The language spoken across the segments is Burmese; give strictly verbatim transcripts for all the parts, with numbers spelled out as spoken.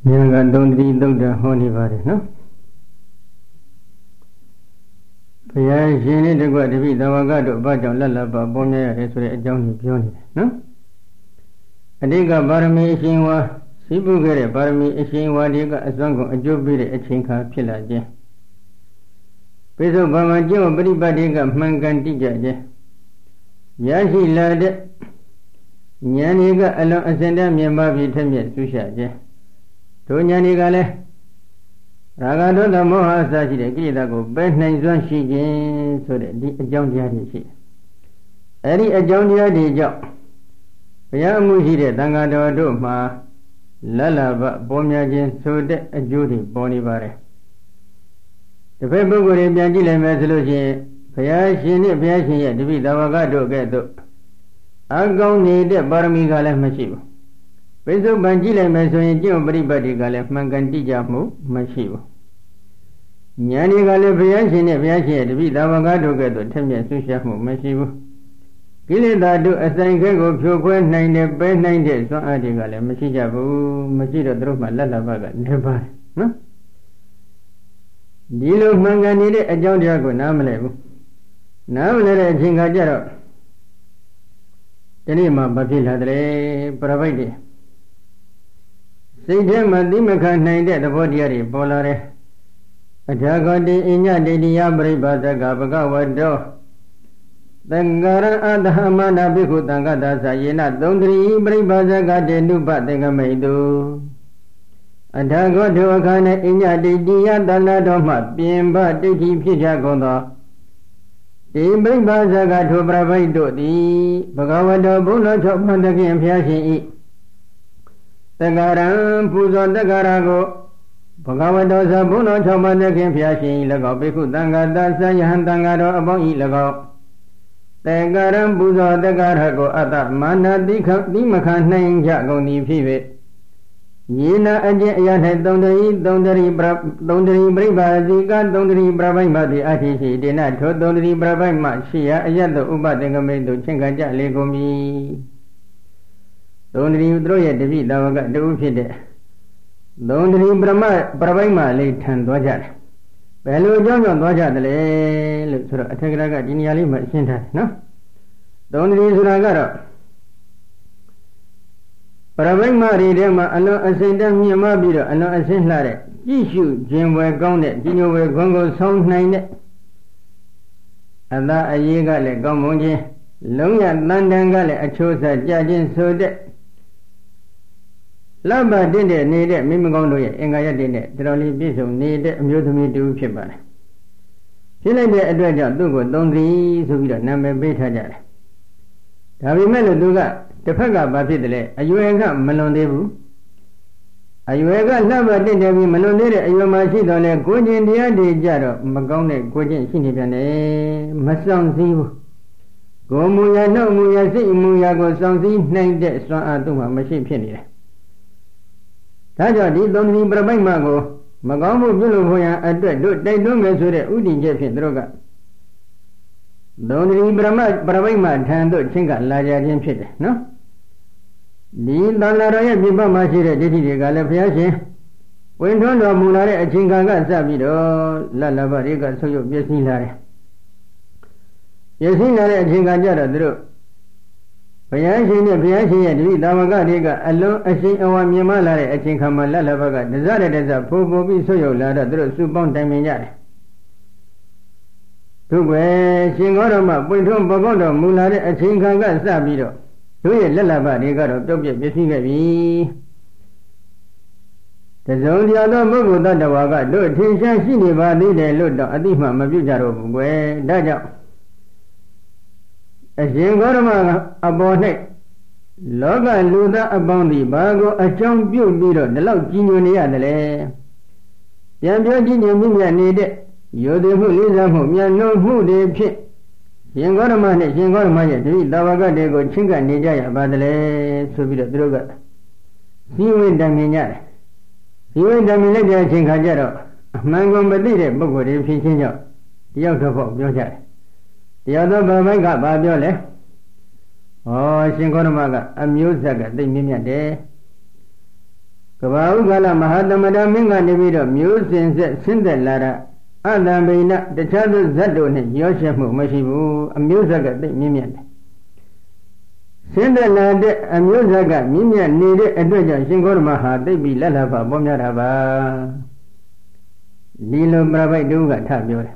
Nyanga Dondri Dogda Honi Vare, no? Paya Shini de Guadavi, the Wagado, Bajan Lalaba, Bonia, Esre, Johnny Pioni, no? Adiga Barami Shinwa, Sibugere, Barami Shinwa, Diga, Azango, a Jubili, a Chinka, Pilaje. Peso Bamajo, Bribadiga, Mangantija, Yashi Lade, Yaniga, Alon Ascenda, Miamba, Vitamia, Susha. Tonyani Gale Ragado the Moha Sachi, the Gidago, Best Nine Shi, so the John Yadi. Eddie a John Yadi job. Yamushi, Tangado Doma, Lala, Bomiajin, so the Judy, Bonivare. The paper would be a Gila Mesolution, Payashin, Payashin, to be the Wagado Gado. I'll go need the Barmigala Machine. Peso Banjila Mason, Jim Bribadi Galef, Mangantija Mu, Mashivo. Nyani Galepian, Yashi, to be the Wagado Gado, Temia Sushamu, Mashivo. Gilida do a sign go, Pure nine, the best nine days, so Adigale, Mashijabu, Mashida Droma, Lalabaga, never. No? Dilo Manganide, a John Diago, Namalebu. Now let a Jingajaro. The name of Babila provided. Sejam Madimaka nine the body polare. A Jagodi Inya Didia Bribaza Gabaga do. Tangara Adhamana Biku Tangada Sayena, Dondri Bribaza Gadenu Batengamaidu. A Dago to a kind of Inya Didia Danadoma, Bimba Diki Pijagoda. The Bribaza got to Bravaido, the Bagavado Bulla Chopandaki and Piashi. The Garam Puzon the Garago Pagavado Sabuno Chomanda Kim Piashi, Lago Biku Tanga Dasa Yantangado about Ilago. The Garam Puzo the Garago Ata Mana Dimakan Nang Jago Ni Pive. Yena Ajan had Dondari, Dondari, Dondari Briba, Zika, Dondari Brabima, the Atishi, Dina, Dondari Brabima, Shia, Ayado Uba, the Gamedo, Chingaja, Legomi. Don't leave Droya de Vida, the Ufide. Don't leave Brahma, Brahma, late and Dwajar. Bello John Dwajar, the Luther, a Tegraga, genially, but no? Don't leave Ragara. Brahma, Redema, and no ascendant Yamabida, and no ascent lare. Jishu, Jim were gone, Gino were Gongo, sound nine. And that a yega le Gomonje, Longa Landangale, a chosa, judging so that. Lamba didn't need it, Mimigondo, Engaya didn't, the only bishop needed Mutumi to Chiban. She like the address, Dugo, don't read, so we don't number beta. Have you met a Duga, the Paga Batidle, are you a Malondebu? Are you a number didn't have Malonde, you might see on a good India de Jaro, Magone, Gojin, Sinipane, Masan Zibu. Go Muya, no Muya, see Muya go something, nine days, so I do my machine penny. Taja di don't be Brabang Mago, Magamu Buluhoya, and they don't go to the Udi Jeffin Droga. Don't be Brahma, Brabang Tando, Chinga, Laja Jim Pit, no? Di Dalaraya Biba Mashira, Didi Galapiashi. When don't know Mulare, a Chinga Sabido, Lalabariga, so you be seen Lare. You seen Lare, Chinga Jara drew. Payashi, Payashi, and we Damagadiga, alone, I see our Yamala, I think I'm a Lalabaga, desired as a poor be so you lada, drew Subon Tamina. To where Singorama, Puntum Bogondo, Mulare, I think I got Sabido. To a Lalabadiga of Tobia Bessingavi. The Zone the other Mogo that the Waga, do it, Tisha, Siniva, Lide, Luda, Adima, Mabujaro, where Daja. A Singorama about it. Loga Luda upon the Bago, a chunk you beetle, the loud Ginunia, the lay. Yamia Ginuia needed. You the who is a home, you know who they pit. Singorama, Singorama, Davaga, they go Chinga Nijaya, Badale, so be the droga. See you in Damina. See you in Damina, Chinkajaro. Mango Badide, Bogo, if he change up. The out of your child. The other Baba Babiole. Oh, Singoramaga, amused the Mimia day. Kabau Gala Mahatmada Minga Nivido, Musin Sindelara, Adamina, the child Zadone, Yoshamu, Mashibu, a Musaga, Mimian. Sindelade, a Musaga, Mimian needed a dredger, Singormaha, they be Lalava, Bomyarava. Lilo Brava Duga Tabule.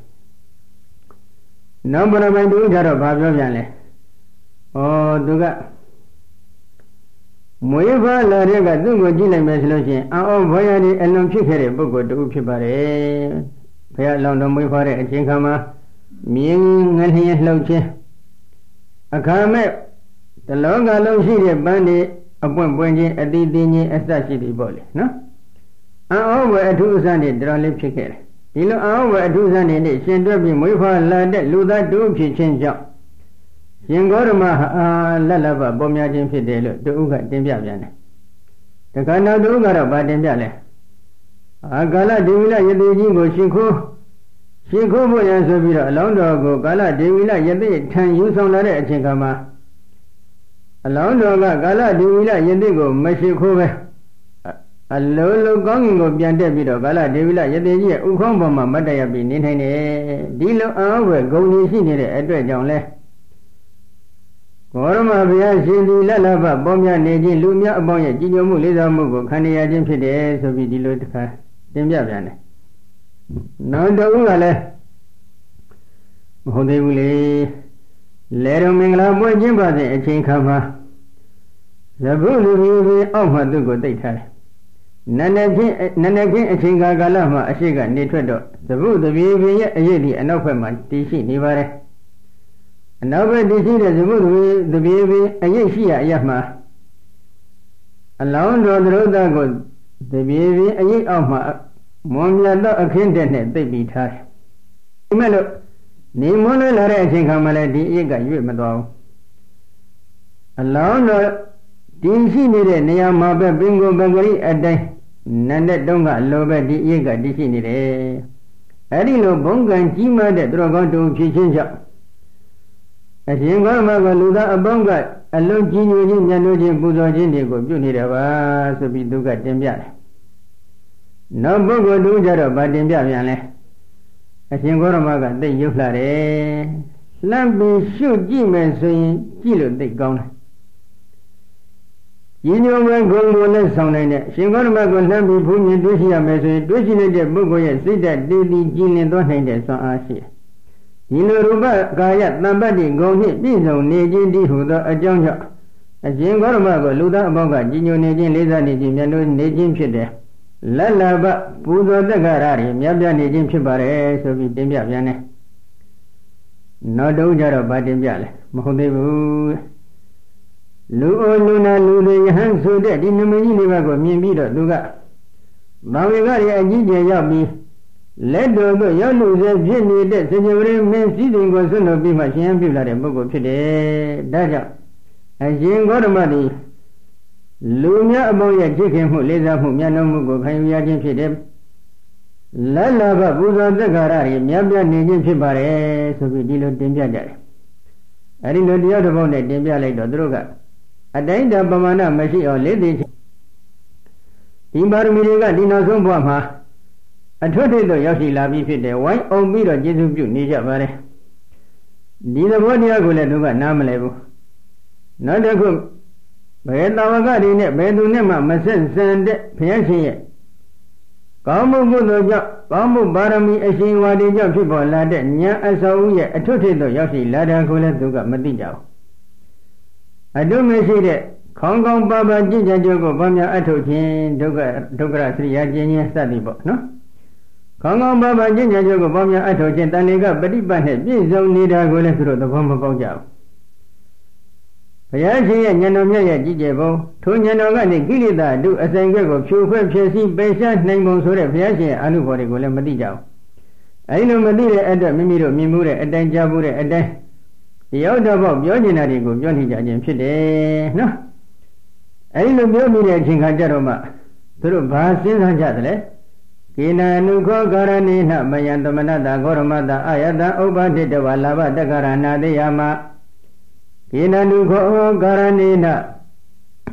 No Brava Duga, Babjane. Oh, Duga. Moeva la rega dungo jile mesloche a o voyari elon chikere bugo du phibare phaya londo mwe phare achin khama mien ngaliye hlouche akhame taloga long shi de bande apwent pwent chin ati tin chin asa shi de po le no a o we athu usan de dro le phit kere di lo a o we athu usan de ne shin twet pi mwe pha la de lu tha du phit chin jaw Yin Gorma Lalava Bomia Jim Fidel, the Uga Dimbiane. The Kana Dugara Badimbiale. Agala Divila Yedingo Shinko Shinko Boyan Sobira, Londo Gala Divila Yedi, ten use on Lare Chinkama. Alondo Gala Divila Yedigo, Meshikove. A low gong of Biandebido, Gala Divila Yedi, Ukomboma, Madaya bin in Dilo Awe, Goni Sini, Edward John Le. Gorma Bia Sindi Lalava, Bomia Negi, Lumia Aboya, Ginomu, Liza Mugo, Kania Jim Fide, so be dilutka, Dimbiane. No the Ugale Hodewule Lero Mingla Boy Jimba, the Chinkama. The Bulu of Madugo daytime. Nanaki a Chinga Galama, a Shiga, Nitredo, the Boo, the Vivi, a Yedi, and Opema, Tishi, Nivare. Now, when they see the wood, the baby, a Yeshia Yama. Alone the road that goes, the baby, a ye of my Monla, a kindernet, they beat her. Melo, Nimona Lara Chinkamala, the Ega, you Mado. Alone the Dinsi needed Niamaba Bingo Bangari at the Nanda Donga, Loba, the Ega, Disi needed. Adino Bonga and Jima, the Drogon to Chichinja. As you go, Magaluda, a bonga, a low genius in Yanojin Buzojin, Bunirava, so be Duga Dimbiane. No bongo do jaro, but Dimbiane. As you go, Maga, the Yuflare. Lambi shoot Jim and saying, Kilo de Gone. You know when Gongo less sound in it. She got Mago Lambi Punya Dushia message, Dushina de Bugo, see that daily gin and don't hang it, so I see. Yinuruba Gaya Nambadi Goni Bizo Nijin Dihuda a Jonja. A Jingormago Luda Bonga Jinu Nijin Liza Nijim Yanu Nijim Shide. Lalaba Puzo the Garari, Mabia Nijim Shibare, so be Dimbiane. No do jaro Badimbiale, Mohodebu Luo Luna Lulu Hansu de Dinuminivago Mimbido Duga. Mavigari a Jija Yabi. Let go, you lose a genie that Senor men seating was soon to be my champion at a book today. Daja. As you got a money. Lumia among your chicken who lays up whom Yanamugo can be against them. Lala Buza the Garari, Yabia Nijin Chibare, so we deal with Dimbia. I didn't know the other one that Dimbia like the Droga. A day the Bamana Mashi or Lady Timbar Miliga Dinosom Bama. A twenty the Yoshi Labi fit the white old meat of Jesus Nija Vare. Dina Bodia Guladuga Namalebu. Not a good. But Lavagadi, Bedunema, Masen, Sand, Piachi. Kamu Budoja, Kamu Barami, a shing Wadija people, Lada, Nya Asauya, a twenty the Yoshi Lada Guladuga Madija. I do may see that. Kong Baba Jinja Jogo Bamia Atochin, Doga, Dogra, three Yajin study book, no? Kong Baba Jinja Jogo Bamia Atochin, Taniga, but if I had been so near I go through the bomb of Boja. Payashi and Yanomia Jijabo, Tunyanoga, Gilida, do a sanguego, Chu Chesi, Besa, Namo Sore, Payashi, Anubori, Madija. I know Madira at the Mimiro, Mimura, at Dan Jabure, at Dan. The other Bob, Yonari, go, Johnny Jajim, Chide, no? I know Mimira Chingajaroma, through Basin and Jadle. Kina Nuko Garanina, Mayandamanada, Goromada, Ayada, Oba de Valava, the Garana de Yama. Kina Nuko Garanina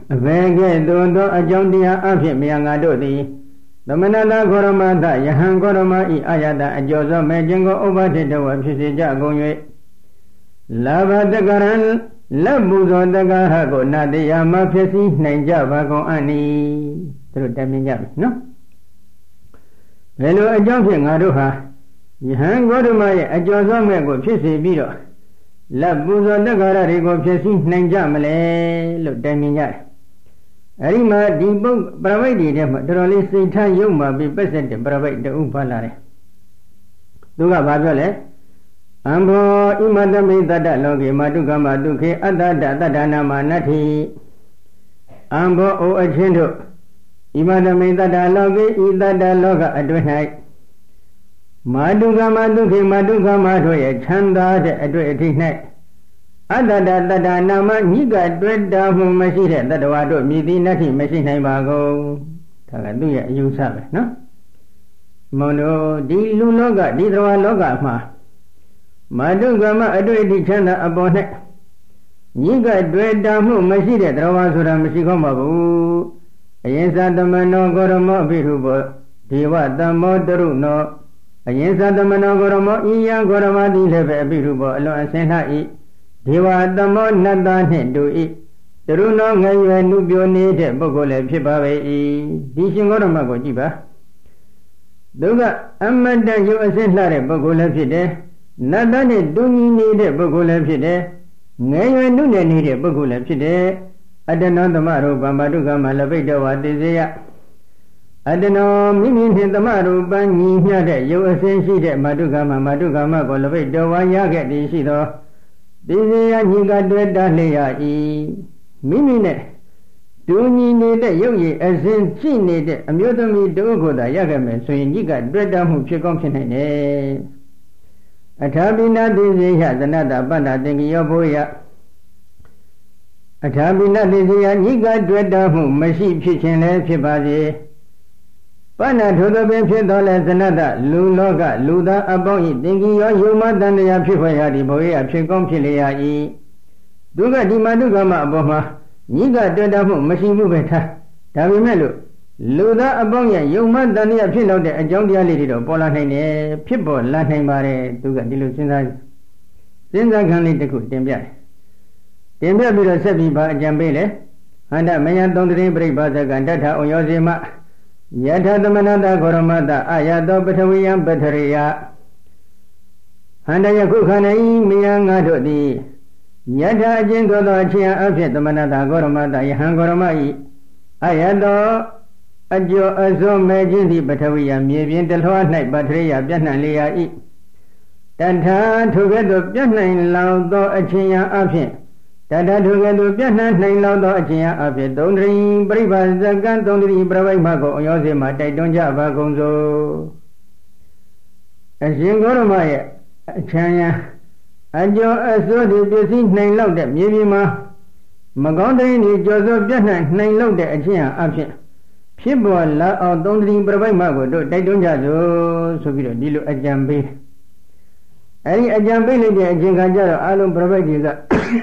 အဘယ်ကဲ့သို့သောအကြောင်းတရားအဖြစ်မြာငါတို့သည်သမဏတာဂေါရမတယဟံဂေါရမဤအာယတအကျော်သောမဲ့ခြင်းကိုဥပတိတဝဖြစ်စေကြကုန်၍လာဘတကရံလက်ပူဇော်တက္ကဟကိုနာတိယမဖြစ်စီနိုင်ကြပါကုန်အနိသူတို့တတ်မြင်ကြပြီနော်ဘယ်လိုအကြောင်းဖြင့်ငါတို့ဟာယဟန်ဂေါတမရဲ့အကျော်သောမဲ့ကိုဖြစ်စေပြီးတော့လက်ပူဇော်တက္ကရတွေကိုဖြစ်စီနိုင်ကြမလဲလို့တတ်မြင်ကြတယ်အဲဒီမှာဒီပုဂ္ဂပရမိတ်တွေထဲမှာတော်တော်လေးစိတ်ထားယုံမှပြီးပက်ဆက်တဲ့ပရမိတ်တဥပါလာတယ်သူကဘာပြောလဲအံဘောဣမတမိတတ္တလောကေမတုကမတုခေအတ္တတတ္တနာမနတ္ထိအံဘောအိုအချင်းတို့ဣမတမိတတ္တလောကေဤတတ္တလောကအတွင်း၌မာတုကမတုခေမာတုကမတို့ရဲ့ချမ်းသာတဲ့အတွေ့အထိ၌အတ္တတတ္တနာမညိကတွေ့တာမှုမရှိတဲ့တတ္တဝါတို့မြည်သည်နတ္ထိမရှိနိုင်ပါကုန်ဒါကသူ့ရဲ့အယူဆပဲနော်မွန်တို့ဒီလူလောကဒီတတ္တဝါလောကမှာမာတုကမအတွေ့အထိချမ်းသာအပေါ်၌ညိကတွေ့တာမှုမရှိတဲ့တတ္တဝါဆိုတာမရှိကောင်းပါဘူးအရင်သသမနောဂေါရမောအဘိဓုဘောဒေဝတမောတရုနောအရင်သသမနောဂေါရမောဤယံဂေါရမတိလည်းပဲအဘိဓုဘောအလွန်အစင်လှ၏ဒေဝတမောနတ္တနှင့်တူ၏တရုနောငယ်ရွယ်နုပြိုနေတဲ့ပုဂ္ဂိုလ်လည်းဖြစ်ပါပေ၏ဒီရှင်ဂေါရမကိုကြည့်ပါသူကအမတ္တယုတ်အစင်လှတဲ့ပုဂ္ဂိုလ်လည်းဖြစ်တယ်နတ္တနဲ့တူညီနေတဲ့ပုဂ္ဂိုလ်လည်းဖြစ်တယ်ငယ်ရွယ်နုနယ်နေတဲ့ပုဂ္ဂိုလ်လည်းဖြစ်တယ်အတ္တနောသမရူပမတုကမလပိတ္တဝတိစေယအတ္တနောမိမိနှင့်သမရူပညီမျှတဲ့ယုတ်အစင်ရှိတဲ့မတုကမမတုကမကိုလပိတ္တဝရခဲ့သည်ရှိသောတိစေယညီကတွေ့တလျက်ဤမိမိနဲ့တူညီနေတဲ့ယုတ်ရည်အစင်ရှိနေတဲ့အမျိုးသမီးတို့ကိုသာရခဲ့မယ်ဆိုရင်ညီကတွေ့တမှုဖြစ်ကောင်းဖြစ်နိုင်တယ်အထာပိနတိစေယသနတပန္နသင်္ကိယောဘောယအထာပိနတိစေယညီကတွေ့တမှုမရှိဖြစ်ခြင်းလည်းဖြစ်ပါစေပန္နထိုသောပင်ဖြစ်တော်လဲသနတလူလောကလူသားအပေါင်းဤသင်္ကိယောယုံမတန်တရားဖြစ်ဖွယ်ရာဒီဘောယဖြစ်ကောင်းဖြစ်လျက်ဤသူကဒီမာတုကမအပေါ်မှာညီကတွေ့တမှုမရှိဘူးပဲထားဒါပေမဲ့လို့လူသားအပေါင်းရဲ့ယုံမတန်တရားဖြစ်တော့တဲ့အကြောင်းတရားလေးတွေတော့ပေါ်လာနိုင်တယ်ဖြစ်ပေါ်လာနိုင်ပါတယ်သူကဒီလိုစဉ်းစားစဉ်းစားခံလေးတစ်ခုတင်ပြတယ်တင်ပြပြီးတော့ဆက်ပြီးပါအကြံပေးလေဟန္တမယံသုံးတရင်ပြိပါဇကံတထအောင်ရောစေမယထသမဏတဂေါရမတအာယတောပထဝီယံပထရိယဟန္တယခုခန္ဓာဤမယံငါတို့သည်ယထအချင်းသောသောအချင်းအဖြစ်သမဏတဂေါရမတယဟံဂေါရမဤအာယတောအကျော်အစိုးမဲ့ခြင်းသည်ပထဝီယံမြေပြင်တလွှား၌ပထရိယပြန့်နှံ့လျက်ဤတထာထိုကဲ့သို့ပြန့်နှံ့လောင်သောအချင်းယံအဖြစ်တတထုကဲ့သို့ပြန့်နှံ့နိုင်လောက်သောအချင်းအဖြစ်သုံးတရင်ပြိပါဇကံသုံးတရင်ပြပိုက်မကိုအယောစေမှာတိုက်တွန်းကြပါကုန်စို့အရှင်ဂေါရမရဲ့အချမ်းယံအကျော်အစိုးသည်ပစ္စည်းနိုင်လောက်တဲ့မြေပြင်မှာမကောင်းတဲ့ဤကျော်စောပြန့်နှံ့နိုင်လောက်တဲ့အချင်းအဖြစ်ဖြစ်ပေါ်လာအောင်သုံးတရင်ပြပိုက်မကိုတို့တိုက်တွန်းကြစို့ဆိုပြီးတော့ဒီလိုအကြံပေးအဲဒီအကြံပေးလိုက်တဲ့အချိန်ခါကျတော့အလုံးပြပိုက်တွေက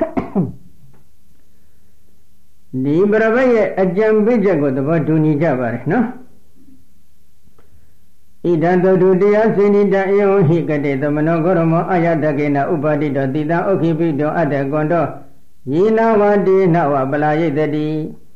ဒီပရပတ်ရဲ့အကြံပေးချက်ကိုသဘောတူညီကြပါတယ်နော်ဣဒံတုတုတရားစေနိတံအေဝဟိကတေသမနောဂေါရမောအာယတကေနဥပါတိတောတိတံဥခိပိတောအတ္တကွန်တောယေနဝတိနဝပလာယိတတိ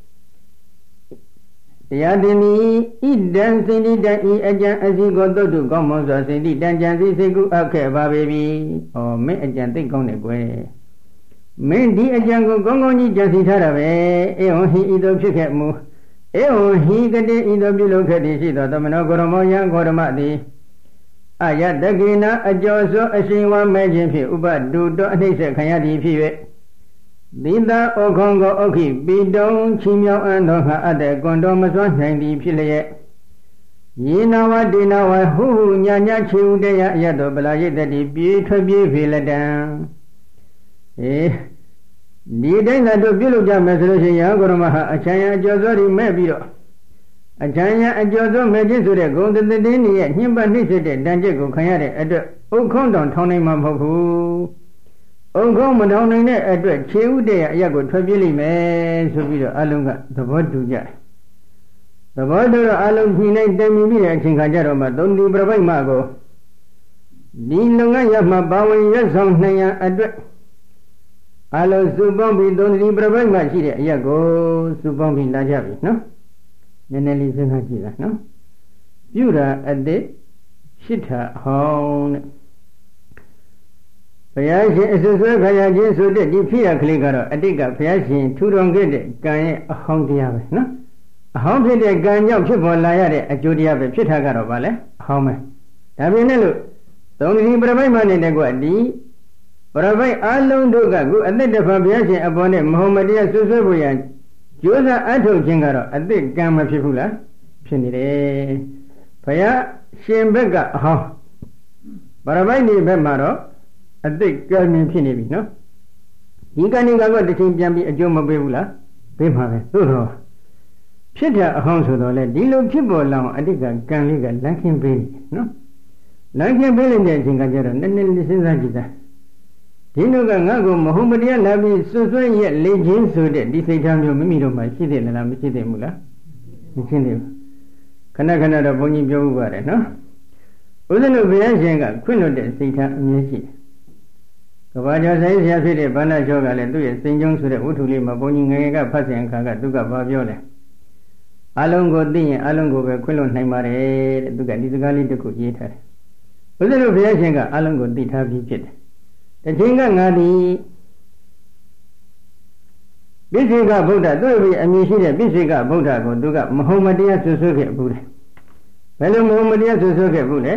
တရားတင်ဤဣဒံစေနိတံဤအကြံအစီကိုတုတ်တုကောင်းမွန်စွာစေနိတံကြံစီစေကုအပ်ခဲ့ပါပေပြီ။ဩမင်းအကြံသိကောင်းတယ်ကွယ်။မင်းဒီအကြံကိုကောင်းကောင်းကြီးကြံစီထားတာပဲအေဝံဟိဤသို့ဖြစ်ခဲ့မူအေဝံဟိကတိဤသို့ပြုလုပ်ခဲ့သည်ရှိသောသမနောဂေါရမောယံဂေါရမသည်အယတကေနအကျော်စောအရှင်ဝမဲခြင်းဖြင့်ဥပဒုတောအနှိမ့်ဆက်ခံရသည်ဖြစ်၍သီတာဩခေါင်ကိုဥခိပိတုံချီမြောင်းအံသောငါအတ္တကွန်တော်မစွမ်းနိုင်သည်ဖြစ်လျက်ယေနဝတေနဝဟုဟုညာညာချေဥတယအယတောပလာယိတတိပြေးထွက်ပြေးဖေလတံအေဒီတိုင်းသာတို့ပြုလုပ်ကြမယ်ဆိုလို့ရှိရင်ယဟဂေါရမဟာအချမ်းယအကျော်စောတွေမဲ့ပြီးတော့အချမ်းယအကျော်စောမဲ့ခြင်းဆိုတဲ့ဂုံတတတင်းကြီးရဲ့ညှဉ်းပနှိမ့်ဆက်တဲ့တန်ကျက်ကိုခံရတဲ့အတွက်ဥက္ခုံးတောင်ထောင်းနိုင်မှာမဟုတ်ဘူး ông không mà đâu này nè rồi chiếu để ai cũng thuê biết liền mẹ số bây giờ alo cả tập bớt đủ vậy tập bớt đó là alo khi này tem mình biết chính khá giờ rồi mà tôi đi bờ bên mà cô đi lâu ngày mà bao nhiêu xong này à rồi alo số bao nhiêu tôi đi bờ bên mà chỉ để ai cũng số bao nhiêu là chắc nó nên là lý do khác gì đó nó dù là ở đây xịt hạ hòn bây giờ chỉ số số bây giờ chỉ số để đi phía kia cái đó ở đây cái bây giờ chỉ thu đông cái đấy cái hòn đi à nó hòn phía đấy cái nhau phía bên lại đấy ở chỗ đi à phía hạ cái đó phải không hòn mà tại vì này luôn tôi đi bờ bên mà này để qua đi bờ bên alo đâu cái cô ở đây để phải bây giờ chỉ ở bên này Muhammadiyah số số bây giờ chúa ra ở đâu trên cái đó ở đây cái mà phía phụ là phía này đấy bây giờ xem bên cái hòn bờ bên này bên mà đó ở đây cái mình phía này bị nó những cái này cái cái chuyện chẳng bị ở chỗ mà bị là bị mà vậy đúng rồi phía trước hòn số đó là đi lúc phía bên lòng ở đây cái cái này cái lăng kim bị nó lăng kim bị lên trên cái chỗ đó nên nên lý sinh ra gì ta đi lúc cái ngã của Muhammadiyah là bị số số nhẹ lên trên số đấy đi xây tham nhiều mình đâu mà chỉ để là làm chỉ để mua là mình chỉ để khả năng khả năng đó bao nhiêu biểu qua đấy nó bây giờ nó bây giờ xem cái khuyên nó để xây tham nhiều gì cái bao giờ xây xem phía để bán lại cho cái này tôi xây dựng số đấy út thuli mà bao nhiêu ngày cái phát triển cái cái tôi cái bao nhiêu này alo ngo tin alo ngo về khuyên luôn này mà đấy tôi cái đi tôi cái này tôi cũng dễ thay bây giờ nó bây giờ xem cái alo ngo tin tham gì chết thế chính cái ngã đi biết gì cả Buddha tôi bị anh ấy nói biết gì cả Buddha của tôi cả Muhammadiyah số số cái Buddha vậy là Muhammadiyah số số cái Buddha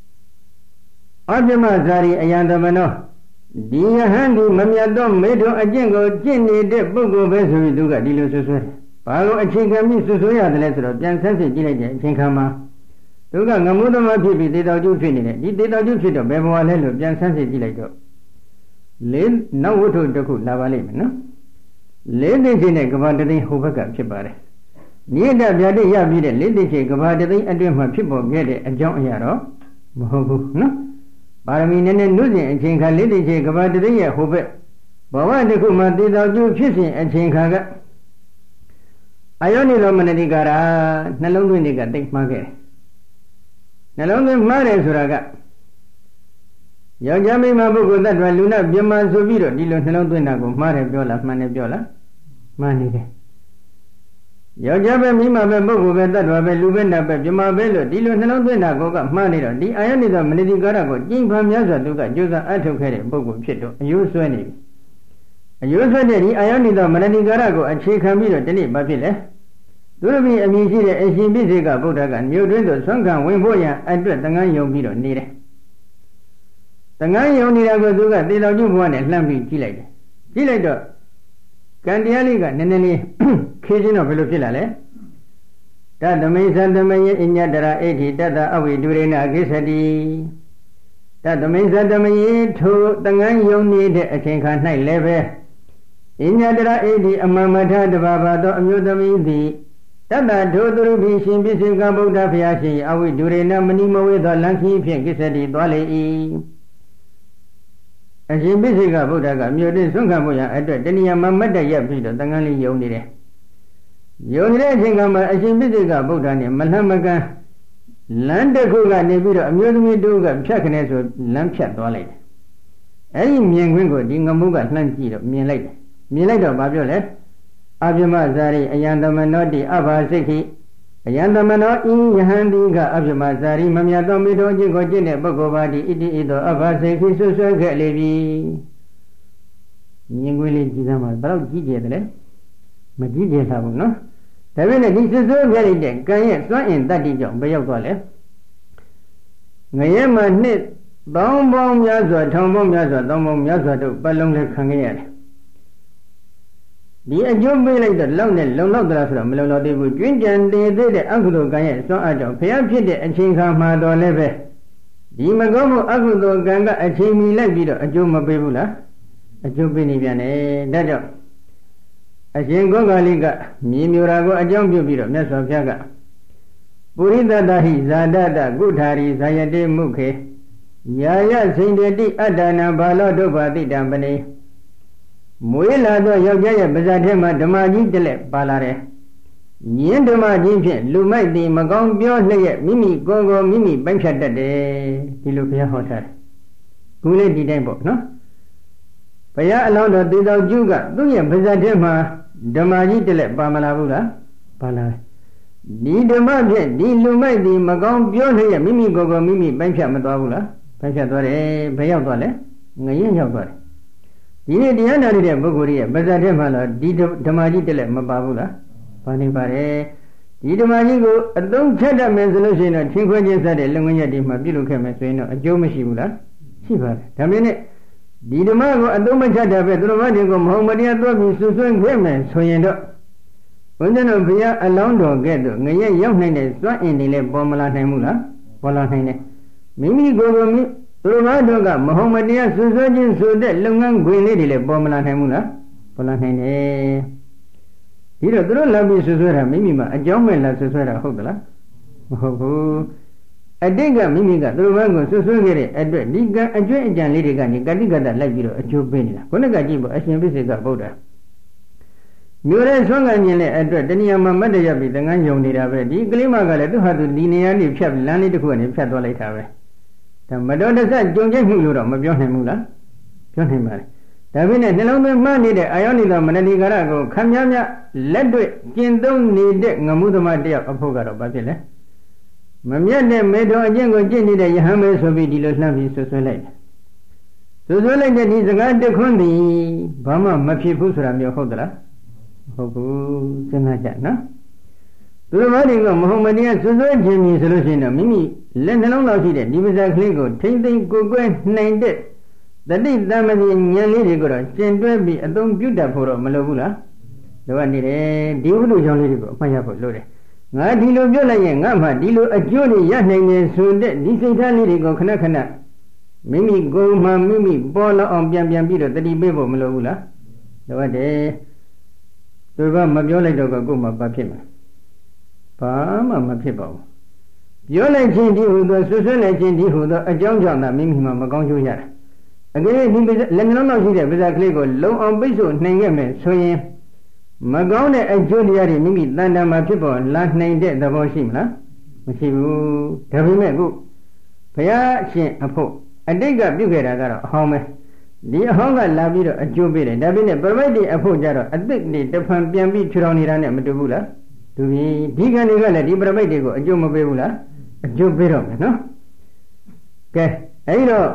ở bên mà zari ayam đó mà nó đi hàng đi mà nhà đó mấy đứa anh chị có chuyện gì để bố cô bé số tôi cả đi luôn số số bao lâu anh chị cầm đi số số ya đấy rồiပြန်sáng sớm chỉ lại anh chị cầm mà tôi cả ngắm muốn đó mà bị bị tao chú chuyện này đi tao chú chuyện đó bé bố lên rồiပြန်sáng sớm chỉ lại rồi lên nấu hút thôi được cũng làm vậy mà nó lên đến trên này các bạn thấy hộp cái gì vậy nếu đã bây giờ ya bây giờ lên đến trên các bạn thấy anh em mà phía bên kia đấy anh chọn nhà đó mà hộp nó bà mình nên nuôi gì trên khai lên đến trên các bạn thấy ya hộp bảo anh được cũng mà đi đâu chú phía trên trên khai cái ai này lo mình đi cả nãy lúc đi cả tích mà cái nãy lúc đi mà đấy sura cái giờ giờ mình mà bố ta nói lúc nào bây mà số vi rồi đi luôn nãy lúc tôi nào cũng mà đấy biểu là mà này biểu là mà này cái giờ giờ mình mà bố bố ta nói về lúc bên nào bây mà bây rồi đi luôn nãy lúc tôi nào cũng cả mà này rồi đi ai này rồi mình đi cả rồi chính phẩm nhớ rồi tôi cả chú sa ăn thuộc cái đấy bố cũng biết rồi yêu xuân này yêu xuân này đi ai này rồi mình đi cả rồi anh chị khám biết rồi thế này bao biết đấy tôi bị anh chị đấy anh chị biết gì cả bố ta cả nhiều chuyện rồi sáng càng quên bố ya anh biết tăng anh dùng biết rồi đi đấy tăng anh dùng đi là tôi cả đi đâu chú bố này làm gì chỉ lại chỉ lại đó cái điều này cả nên nên khi gì nó phải lúc chỉ lại đấy ta đam mê san đam mê in nhà đara ấy thì ta ta ở bên đuôi na cái gì đi ta đam mê san đam mê thu tăng anh dùng đi để ở trên khán này lấy về in nhà đara ấy thì amma matha đa ba đó âm nhớ đam mê thì ta ta thu thu bị xin bị xin cả Buddha phải xin ở bên đuôi na mani môi đó lăng khí phiền cái gì đi đó lấy anh chị biết gì cả Buddha cả nhiều đến xuống cả một nhà ở đây đây mà mất đại nghiệp gì đó tăng anh đi dùng đi đấy dùng đi đấy thì cả mà anh chị biết gì cả Buddha này mà làm mà cả làm được cũng cả này bây giờ nhiều người đâu cả chắc cái này rồi làm chắc đó lại ấy miền quê của đi ngắm cả làm gì đó miền lại miền lại đó bao nhiêu đấy Abhima Zari Ayandama Nodi Abha Sikhi Ayandama No In Yahandinga Abhima Zari Mamya Tomido Jingo Jine Bhagavadi Iti Ido Abha Sikhi Susu Galevi Nyingwili Jizama Brau Jije Dele Ma Jije Sabu No Tabine Di Susu Galide Kanye Swan in Tati Jong Bayo Gole Ngayama Nit Bong Bong Yazwa Tong Bong Yazwa Tong Bong Yazwa Tu Balong Le Kangayare đi ở chỗ bên này là lâu này lâu lâu đó là lâu lâu đi vui chuyến chân đi tới để ăn đồ cái này xong ở chỗ phía trên để anh xin khám mà đồ lên về đi mà có một ăn đồ cái cái anh xin mi lại đi đó ở chỗ mà bây giờ là ở chỗ bên này này đã cho anh xin có cái gì cả mi mi ra có anh trong chỗ bây giờ mấy số phía cả Purita dahi zada da gudhari sayade mukhe ယာယစိန်တတိအတ္တနာဘာလောဒုဗ္ဗတိတံပနေမွေးလာသောယောက်ျားရဲ့ပါးစပ်ထဲမှာဓမ္မကြီးတစ်လက်ပါလာတယ်ယင်းဓမ္မကြီးဖြင့်လူမိုက်သည်မကောင်းပြောလျက်မိမိကိုယ်ကိုမိမိပိုင်းဖြတ်တတ်တယ်ဒီလိုဘုရားဟောထားတယ်ခုလေးဒီတိုင်းပေါ့နော်ဘုရားအလောင်းတော်သေတော်ကျုကသူ့ရဲ့ပါးစပ်ထဲမှာဓမ္မကြီးတစ်လက်ပါမလာဘူးလားပါလာတယ်ဒီဓမ္မဖြင့်ဒီလူမိုက်သည်မကောင်းပြောလျက်မိမိကိုယ်ကိုမိမိပိုင်းဖြတ်မသွားဘူးလားပိုင်းဖြတ်သွားတယ်ဘယ်ရောက်သွားလဲငရင်ရောက်သွားတယ်ဒီနေ့တရားနာနေတဲ့ပုဂ္ဂိုလ်ရဲ့ပါးစပ်ထဲမှာတော့ဒီဓမ္မကြီးတစ်လက်မပါဘူးလားပါနေပါတယ်ဒီဓမ္မကြီးကိုအသုံးချတတ်မယ်ဆိုလို့ရှိရင်တော့ထင်ခွဲခြင်းစတဲ့လုံငင်းရက်ဒီမှာပြုလုပ်ခဲ့မယ်ဆိုရင်တော့အကျိုးမရှိဘူးလားရှိပါတယ်ဒါမင်းနဲ့ဒီဓမ္မကိုအသုံးမချတတ်ပဲသူတော်ဘာတွေကိုမဟုတ်မတရားသွားပြီးဆွဆွဲခဲ့မယ်ဆိုရင်တော့ဘုန်းကြီးတို့ဘုရားအလောင်းတော်ကဲ့သို့ငရဲရောက်နိုင်တဲ့စွမ်းအင်တွေလည်းပေါ်မလာနိုင်ဘူးလားပေါ်လာနိုင်တယ်မိမိကိုယ်ကိုမိသူတော်ဘာတို့ကမဟုတ်မတရားဆွဆွဲခြင်းဆိုတဲ့လုပ်ငန်းခွင်လေးတွေလည်းပေါ်မလာနိုင်ဘူးလားပေါ်လာနိုင်တယ်ဒီတော့သူတို့လာပြီးဆွဆွဲတာမိမိမှာအကြောင်းမဲ့လာဆွဆွဲတာဟုတ်သလားမဟုတ်ဘူးအတိတ်ကမိမိကသူတို့ဘာကိုဆွဆွဲခဲ့တဲ့အတွက်ဒီကံအကျွင့်အကြံလေးတွေကနေကတိကတလိုက်ပြီးတော့အကျိုးပေးနေတာခုနကကြည့်ပေါ့အရှင်ပိစိကဗုဒ္ဓမျိုးရဲဆွမ်းကမြင်တဲ့အတွက်တဏှာမှာမတ်တရပြီးသင်္ကန်းယုံနေတာပဲဒီကလေးမကလည်းသူဟာသူဒီနေရာနေဖြတ်လမ်းလေးတစ်ခုကနေဖြတ်သွားလိုက်တာပဲဒါမတော်တဆကြုံကျိတ်မှုလို့တော့မပြောနိုင်ဘူးလားပြောနိုင်ပါလေဒါပေမဲ့နှလုံးသွင်းမှနေတဲ့အာယောနိသောမနတိကာရကိုခမ်းများများလက်တွေ့ကျင့်သုံးနေတဲ့ငမှုသမားတယောက်အဖို့ကတော့ဘာဖြစ်လဲမမြတ်တဲ့မေတော်အကျင့်ကိုကျင့်နေတဲ့ယဟန်ပဲဆိုပြီးဒီလိုလှမ်းပြီးဆွဆွဲလိုက်တယ်ဆွဆွဲလိုက်တဲ့ဒီစကားတခွန်းသည်ဘာမှမဖြစ်ဘူးဆိုတာမျိုးဟုတ်သလားဟုတ်ဘူးစဉ်းစားကြနော်သူတော်ဘာတွေကမဟုတ်မတရားဆွဆွဲခြင်းမြည်ဆိုလို့ရှိရင်တော့မိမိလက်နှလုံးလောက်ရှိတဲ့ဒီပါးစပ်ကလေးကိုထိမ့်သိမ့်ကိုကွဲနိုင်တဲ့တတိတမတိဉာဏ်လေးတွေကိုတော့ကျင့်တွဲပြီးအသုံးပြုတတ်ဖို့တော့မလိုဘူးလားလိုအပ်နေတယ်ဒီဝိတုကြောင့်လေးတွေကိုအမှတ်ရဖို့လိုတယ်ငါဒီလိုပြောလိုက်ရင်ငါမှဒီလိုအကျိုးတွေရနိုင်တယ်ဆိုတဲ့ဒီစိတ်ထားလေးတွေကိုခဏခဏမိမိကိုယ်မှမိမိပေါ်လာအောင်ပြန်ပြန်ပြီးတော့တတိပေးဖို့မလိုဘူးလားလိုအပ်တယ်သူကမပြောလိုက်တော့ကကိုယ်မှဘာဖြစ်မှာဘာမှမဖြစ်ပါဘူးပြောလိုက်ခြင်းဒီဟူသောဆွဆွဲလိုက်ခြင်းဒီဟူသောအကြောင်းကြောင့်သာမိမိမှမကောင်းကျိုးရတာအကယ်၍ဒီလက်နှလုံးလောက်ရှိတဲ့ပါးစပ်ကလေးကိုလုံအောင်ပိတ်ဆို့နိုင်ခဲ့မယ်ဆိုရင်မကောင်းတဲ့အကျိုးတရားတွေမိမိတန်တမ်းမှာဖြစ်ပေါ်လာနိုင်တဲ့သဘောရှိမလားမရှိဘူးဒါပေမဲ့ခုဘုရားရှင်အဖို့အတိတ်ကပြုခဲ့တာကတော့အဟောင်းပဲဒီအဟောင်းကလာပြီးတော့အကျိုးပေးတယ်ဒါပေမဲ့ပရမိတ်တွေအဖို့ကြတော့အသစ်တွေတဖန်ပြန်ပြီးထူထောင်နေတာနဲ့မတူဘူးလားတူပြီဒီကံတွေကလည်းဒီပရမိတ်တွေကိုအကျိုးမပေးဘူးလားအကျိုးပေးတော့မယ်နော်ကဲအဲဒီတော့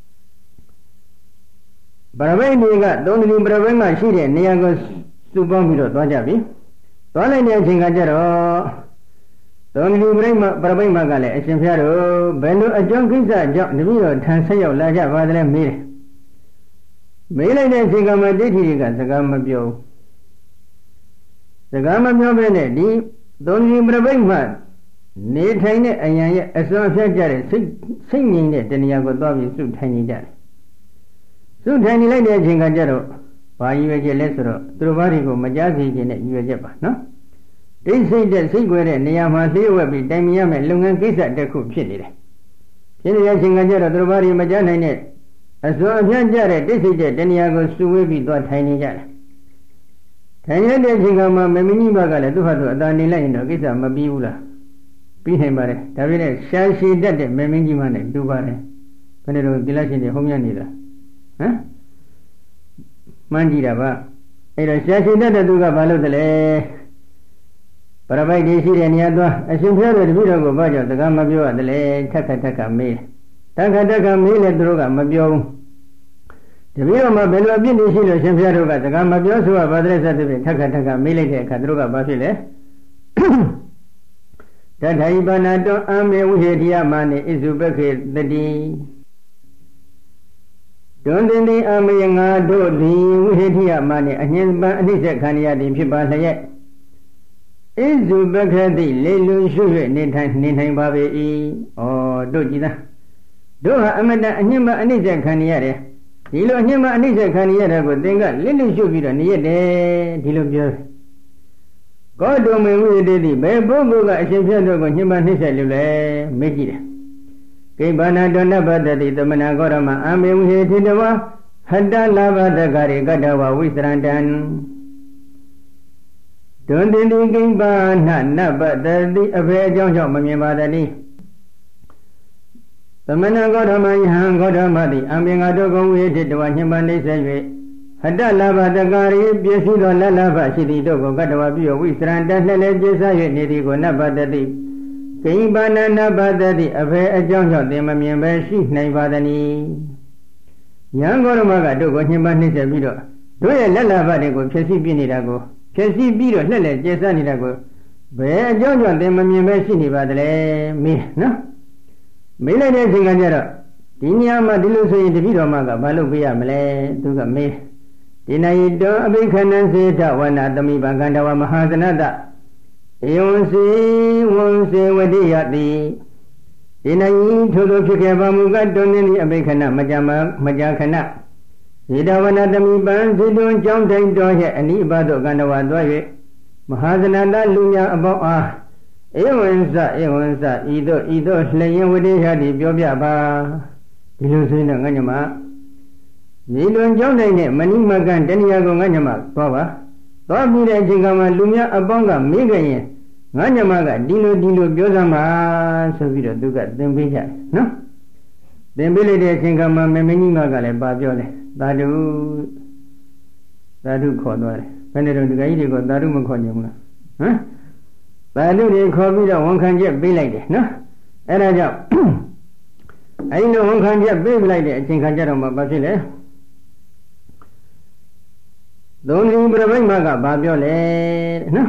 ပရမိတ်တွေကသုံးတိပရမိတ်မှာရှိတဲ့နေရာကိုစုပေါင်းပြီးတော့သွားကြပြီသွားလိုက်တဲ့အချိန်ကကျတော့သုံးတိပရိမပရမိတ်မှာကလည်းအရှင်ဖျားတို့ဘယ်လိုအကြောင်းကိစ္စကြောင့်တပည့်တော်ထံဆက်ရောက်လာကြပါသလဲမေးတယ်မေးလိုက်တဲ့အချိန်ကမှဒိဋ္ဌိတွေကစကားမပြောဘူးစကားမပြောဘဲနဲ့ဒီသုံးတိပရမိတ်မှာနေထိုင်တဲ့အယံရဲ့အစွမ်းဖျက်ကြတဲ့စိတ်စိတ်ငြိမ်တဲ့တဏှာကိုသွားပြီးစုထိုင်နေကြတယ်စုထိုင်နေလိုက်တဲ့အချိန်ကကျတော့ဘာရည်ရွယ်ချက်လဲဆိုတော့သူတို့ဘာတွေကိုမကြားစီခြင်းနဲ့ရည်ရွယ်ချက်ပါနော်ဒိဋ္ဌိတဲ့စိတ်ွယ်တဲ့နေရာမှာလျှို့ဝှက်ပြီးတိုင်မြင်ရမယ့်လုပ်ငန်းကိစ္စတစ်ခုဖြစ်နေတယ်ဖြစ်နေတဲ့အချိန်ကကျတော့သူတို့ဘာတွေမကြားနိုင်တဲ့အစွမ်းအဖျက်ကြတဲ့ဒိဋ္ဌိတဲ့တဏှာကိုစုဝေးပြီးသွားထိုင်နေကြတယ်ထိုင်နေတဲ့အချိန်ကမှမမင်းကြီးဘကလည်းသူ့ဟာသူအတာနေလိုက်ရင်တော့ကိစ္စမပြီးဘူးလားပြီးနိုင်ပါတယ်ဒါပေမဲ့ရှားရှည်တတ်တဲ့မင်းကြီးမှနဲ့တူပါတယ်ဘယ်နဲ့တော့ဒီလက်ရှင်တွေဟုံးမြတ်နေတာဟမ်မှန်းကြည့်တာပါအဲ့တော့ရှားရှည်တတ်တဲ့သူကဘာလုပ်တယ်လဲပရပိုက်တွေရှိတဲ့နေရာသွားအရှင်ဖျားတို့တပည့်တော်ကိုဘာကြောင့်စကားမပြောရတယ်လဲထက်ခါထက်ခါမေးတယ်ထက်ခါထက်ခါမေးလဲသူတို့ကမပြောဘူးတပည့်တော်မှာဘယ်လိုအပြစ်တွေရှိလို့ရှင်ဖျားတို့ကစကားမပြောဆိုပါတဲ့ဆက်တဲ့ထက်ခါထက်ခါမေးလိုက်တဲ့အခါသူတို့ကဘာဖြစ်လဲတထာယိပနာတောအမေဝိဟေတိယမနိဣစုပခေတတိတွင်တင်တိအမေငါတို့သည်ဝိဟေတိယမနိအညင်ပံအနိစ္စခန္ဓာသည်ဖြစ်ပါလျက်ဣစုပခေတိလေလူရှု၍နေထိုင်နေနိုင်ပါပေ၏ဩတို့ကြည်သားတို့ဟာအမတအညင်ပံအနိစ္စခန္ဓာရတယ်ဒီလိုအညင်ပံအနိစ္စခန္ဓာရတဲ့ကိုသင်ကလေလူရှုပြီးတော့နေရတယ်ဒီလိုပြောကောတုံမေဝိတေတိဘယ်ပုဂ္ဂိုလ်ကအရှင်ဖျက်တို့ကိုညှဉ်းပန်းနှိမ့်ဆက်လို့လဲမေးကြည့်တယ်ကိဗ္ဗနာတောနပတ္တိသမဏဂေါရမအမေဝဟေတိတဝဟတ္တလာဘတကာရိကတ္တဝဝိစရန္တံဒွန်တိတိကိဗ္ဗနာနပတ္တိအဖေအကြောင်းကြောင့်မမြင်ပါတည်းသမဏဂေါရမယဟံဂေါရမတိအမေငါတို့ကိုဝိဟေတိတဝညှဉ်းပန်းနှိမ့်ဆက်၍ဟတ္တလာဘတကာရိပြည့်စုံသောလလဘရှိသည်တို့ကိုကတ္တဝပြုဝိစရန္တံလှည့်လည်ပြည့်စုံ၍နေသည်ကိုနပတ္တိကိဗ္ဗနာနပတ္တိအဖေအကြောင်းကြောင့်သင်မမြင်ပဲရှိနိုင်ပါသနည်းယံဂေါရမကတို့ကိုညှဉ်းပန်းနှိမ့်ဆက်ပြီးတော့တို့ရဲ့လက်လာဘတွေကိုဖြည့်ဆည်းပြနေတာကိုဖြည့်ဆည်းပြီးတော့လှည့်လည်ကျဲစားနေတာကိုဘယ်အကြောင်းကြောင့်သင်မမြင်ပဲရှိနေပါသလဲမေးနော်မေးလိုက်တဲ့အချိန်ကကျတော့ဒီနေရာမှာဒီလိုဆိုရင်တပည့်တော်မကဘာလုပ်ပေးရမလဲသူကမေးဒီနာယိတောအဘိခဏံစေတဝနာသမိဘကန္တဝမဟာသနတဧဝံစေဝံစေဝတိယတိဒီနာယိထိုသို့ဖြစ်ခဲ့ပါမူကတွင်နေအဘိခဏမကြမမကြခဏစေတဝနာသမိပံစေတွင်ကြောင်းတိုင်းတော်ရဲ့အနိဘသောကန္တဝသွား၍မဟာသနတလူများအပေါင်းအားဧဝံစဧဝံစဤသို့ဤသို့လျင်ဝတိယတိပြောပြပါဒီလိုဆိုရင်တော့ငါညမဒီလွန်ကြောင်းတိုင်းနဲ့မဏိမကံတဏှာကိုငါညမသွားပါသွားပြီးတဲ့အချိန်ကမှလူများအပေါင်းကမေးကြရင်ငါညမကဒီလိုဒီလိုပြောစမ်းပါဆိုပြီးတော့သူကသင်ပေးကြတယ်နော်သင်ပေးလိုက်တဲ့အချိန်ကမှမမင်းကြီးမကလည်းပါပြောတယ်သာဓုသာဓုခေါ်သွားတယ်ဘယ်နဲ့တော့ဒီကကြီးတွေကသာဓုမခေါ်နိုင်ဘူးလားဟမ်သာဓုတွေခေါ်ပြီးတော့ဝန်ခံချက်ပေးလိုက်တယ်နော်အဲ့ဒါကြောင့်အဲ့ဒီလိုဝန်ခံချက်ပေးလိုက်တဲ့အချိန်ခါကျတော့မှဘာဖြစ်လဲသုံးစီပြပိတ်မကဘာပြောလဲနော်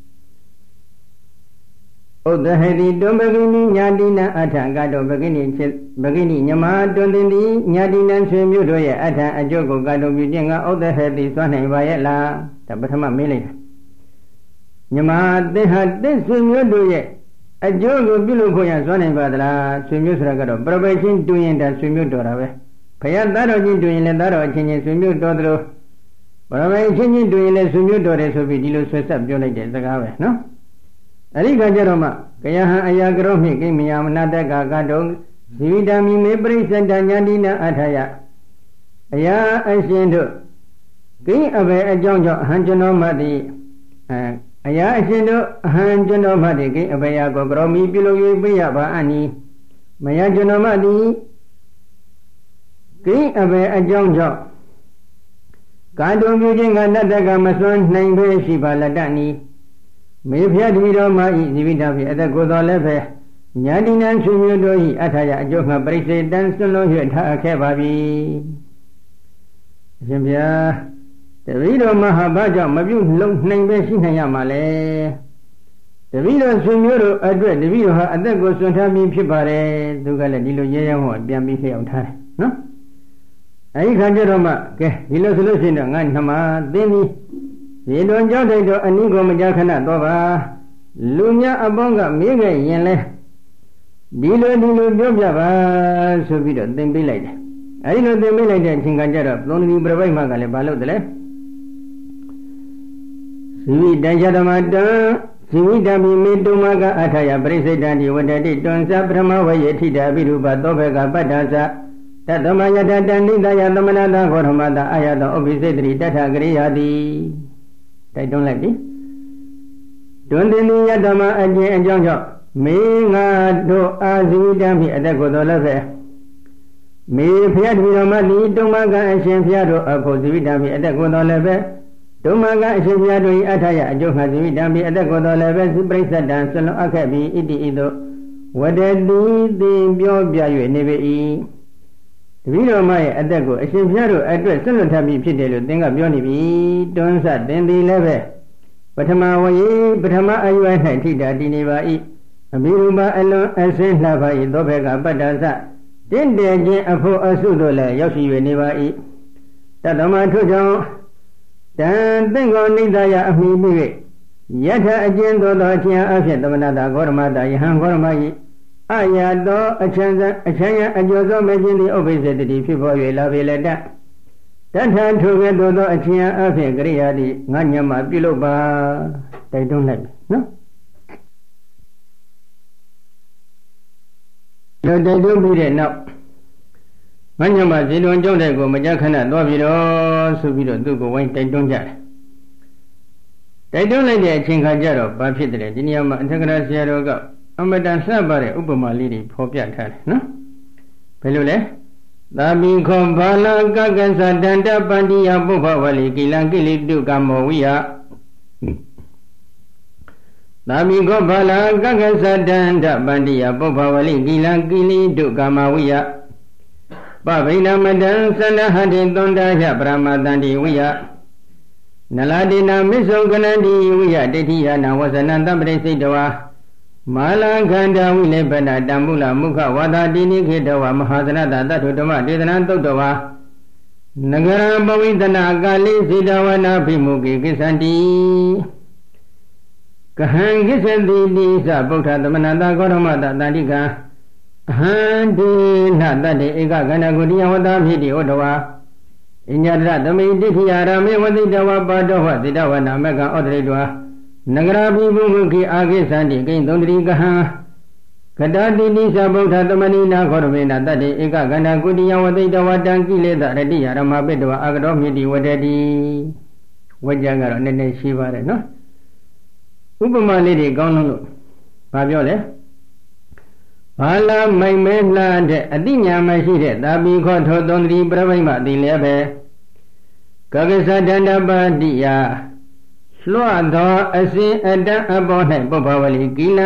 ဥဒ္ဒဟတိတွန်ပကိနိညာတိနံအထံကတော့ပကိနိပကိနိညမတွန်တင်တိညာတိနံဆွေမျိုးတို့ရဲ့အထံအကျိုးကိုကတော့ပြုခြင်းကဥဒ္ဒဟတိစွမ်းနိုင်ပါရဲ့လားဒါပထမမေးလိုက်တာညမသင်ဟာသင်ဆွေမျိုးတို့ရဲ့အကျိုးကိုပြုလို့ဖို့ရစွမ်းနိုင်ပါသလားဆွေမျိုးဆိုတာကတော့ပြပိတ်ချင်းတူရင်ဒါဆွေမျိုးတော်တာပဲဘုရားသားတော်ချင်းတူရင်လည်းသားတော်အချင်းချင်းဆွေမျိုးတော်တယ်ဘရမေချင်းချင်းတွေ့ရင်လည်းဆွေမျိုးတော်တယ်ဆိုပြီးဒီလိုဆွဲဆက်ပြောလိုက်တဲ့စကားပဲနော်အဲ့ဒီခါကျတော့မှကယဟံအယာကရောမြင့်ကိမယမနတကကတုံဇီဝိတမိမေပရိစ္ဆတညာတိနာအထာယအယာအရှင်တို့ကိအဘေအကြောင်းကြောင့်အဟံကျွန်တော်မှသည်အဲအယာအရှင်တို့အဟံကျွန်တော်မှသည်ကိအဘေယကိုကရောမီပြုလို့၍ပြရပါအနိမယကျွန်တော်မှသည်ကိအဘေအကြောင်းကြောင့်ကာတုံပြုခြင်းကနတ္တကမစွမ်းနိုင်ပဲရှိပါလတ္တနီမေဖျက်တပည့်တော်မှာဤဇီဝိတဖြင့်အသက်ကိုယ်တော်လည်းပဲညာတိနံဆွေမျိုးတို့ဤအထာယအကျိုးငှပရိစေတံစွန့်လို့၍ထားခဲ့ပါပြီအရှင်ဘုရားတပည့်တော်မှာဟာဘာကြောင့်မပြုလုံနိုင်ပဲရှိနိုင်ရမှာလဲတပည့်တော်ဆွေမျိုးတို့အတွက်တပည့်တော်ဟာအသက်ကိုစွန့်ထားပြီးဖြစ်ပါတယ်သူကလည်းဒီလိုရဲရဲဟောပြန်ပြီးလျှောက်ထားတယ်နော်အဲဒီခါကျတော့မှကဲဒီလိုဆိုလို့ရှိရင်တော့ငါနှမသင်သည်ရေတော်ကြောက်တိုက်တော့အနိကိုမကြခဏတော့ပါလူများအပေါင်းကမေးခဲ့ရင်လဲဒီလိုဒီလိုပြောပြပါဆိုပြီးတော့သင်ပေးလိုက်တယ်အဲဒီလိုသင်ပေးလိုက်တဲ့အချိန်ကကျတော့သုံးတိပြပိတ်မှကလည်းဘာလုပ်တယ်လဲဇီဝိတံယဓမ္မတံဇီဝိတံမိမေတုမကအထာယပရိစိတံဒီဝတ္တိတွန်စပထမဝယေထိတာပိရုပသောဘေကပတ္ထာသတသမယတတဏိတယသမဏတာခောရမတာအာယတောဥပိစိတ္တိတထကရိယာတိတိုက်တွန်းလိုက်ပြီတွင်တင်ယတမအကျင့်အကြောင်းကြောင့်မေငါတို့အာဇီဝတံဖြင့်အသက်ကိုယ်တော်လည်းပဲမေဖျက်တပည့်တော်မသည်တုံမကအရှင်ဖျားတို့အဖို့ဇီဝတံဖြင့်အသက်ကိုယ်တော်လည်းပဲတုံမကအရှင်ဖျားတို့၏အထာယအကျိုးငါဇီဝတံဖြင့်အသက်ကိုယ်တော်လည်းပဲပရိစ္ဆတံဆွလွန်အပ်ခဲ့ပြီးဣတိဣသောဝတ္တိသင်ပြောပြ၍နေပေ၏တပည့်တော်မရဲ့အသက်ကိုအရှင်ဘုရားတို့အတွက်ဆွလွတ်ထားပြီးဖြစ်တယ်လို့သင်ကပြောနေပြီတွန်းဆသင်သည်လည်းပဲပထမဝယေပထမအယွယ်၌ထိတာတည်နေပါ၏အမိရူပအလွန်အစင်းလှပါ၏သောဘေကပတ္တသတင့်တယ်ခြင်းအဖို့အစုတို့လည်းရောက်ရှိ၍နေပါ၏တတမထို့ကြောင့်တန်သင်္ကောနိဒယအမိမိ၍ယထအကျဉ်သောသောအချင်းအဖြစ်သမဏတာဂေါရမတာယဟံဂေါရမ၏အယာတောအချမ်းအချမ်းရအကျော်သောမခြင်းသည်ဥပ္ပိစေတတိဖြစ်ပေါ်၍လာပေလက်တတထံထိုကဲ့သို့သောအချင်းအဖြစ်ကရိယာတိငါညမပြုလုပ်ပါတိုက်တွန်းလိုက်နော်တော့တိုက်တွန်းပြီးတဲ့နောက်မညမဇေလွန်ကျောင်းတဲ့ကိုမကြခဏသွားပြီးတော့ဆိုပြီးတော့သူ့ကိုဝိုင်းတိုက်တွန်းကြတယ်တိုက်တွန်းလိုက်တဲ့အချိန်ခါကျတော့ဘာဖြစ်တယ်ဒီနေရာမှာအထက်ကရာဆရာတော်ကအမတန်လှပတဲ့ဥပမာလေးတွေဖော်ပြထားတယ်နော်ဘယ်လိုလဲသာဘိခောဘာလကကသတန္တပန္တိယပုဗ္ဗဝလိကိလံကိလေတုကမောဝိယသာဘိခောဘာလကကသတန္တပန္တိယပုဗ္ဗဝလိကိလံကိလေတုကမဝိယပဗိနမတံသန္တဟတိသွန္တာယပရမတန္တိဝိယနလာတိနာမစ္ဆုံကနန္တိဝိယဒိဋ္ဌိယနာဝဇနံတပ္ပရိစိတဝါမာလခန္ဓာဝိလေပနတံမူလမုခဝါဒတိနိခေတဝမဟာသနတတ္ထုဓမ္မဒေသနာသုတ်တဝါနဂရပဝိတနာကာလိစေတဝနာဖိမုကိကိသန္တိကဟံကိသတိတိသဗုဒ္ဓသမဏတာဂေါရမတတန္တိကံအဟံဒေနတတ္တေဧကကဏဂုတိယဝတ္တဖြစ်တိဟောတဝါအညတရသမိတိခိယရမေဝတိတဝပါတောဟသေတဝနာမကံဩတရိတဝါနဂရပိဘုမုခိအာကိသန္တိကိဉ္သုံတရိကဟံကတတိတိသဗုဒ္ဓသမဏိနာခောရမေနတတ္တေဧကကဏဂုတိယဝတိတဝတံကိလေသာရတိယရမပိတဝအာကတောမြတိဝတ္တိဝကြံကတော့နည်းနည်းရှိပါတယ်နော်ဥပမာလေးတွေကောင်းလို့ဘာပြောလဲဘာလာမိုင်မဲလှတဲ့အတိညာမရှိတဲ့သာဘိခောထောသုံးတိပြမိမတိလည်းပဲကကသတန္တပတိယလွှတ်သောအစဉ်အတန်းအပေါ်၌ပုဗ္ဗဝလိကိလံ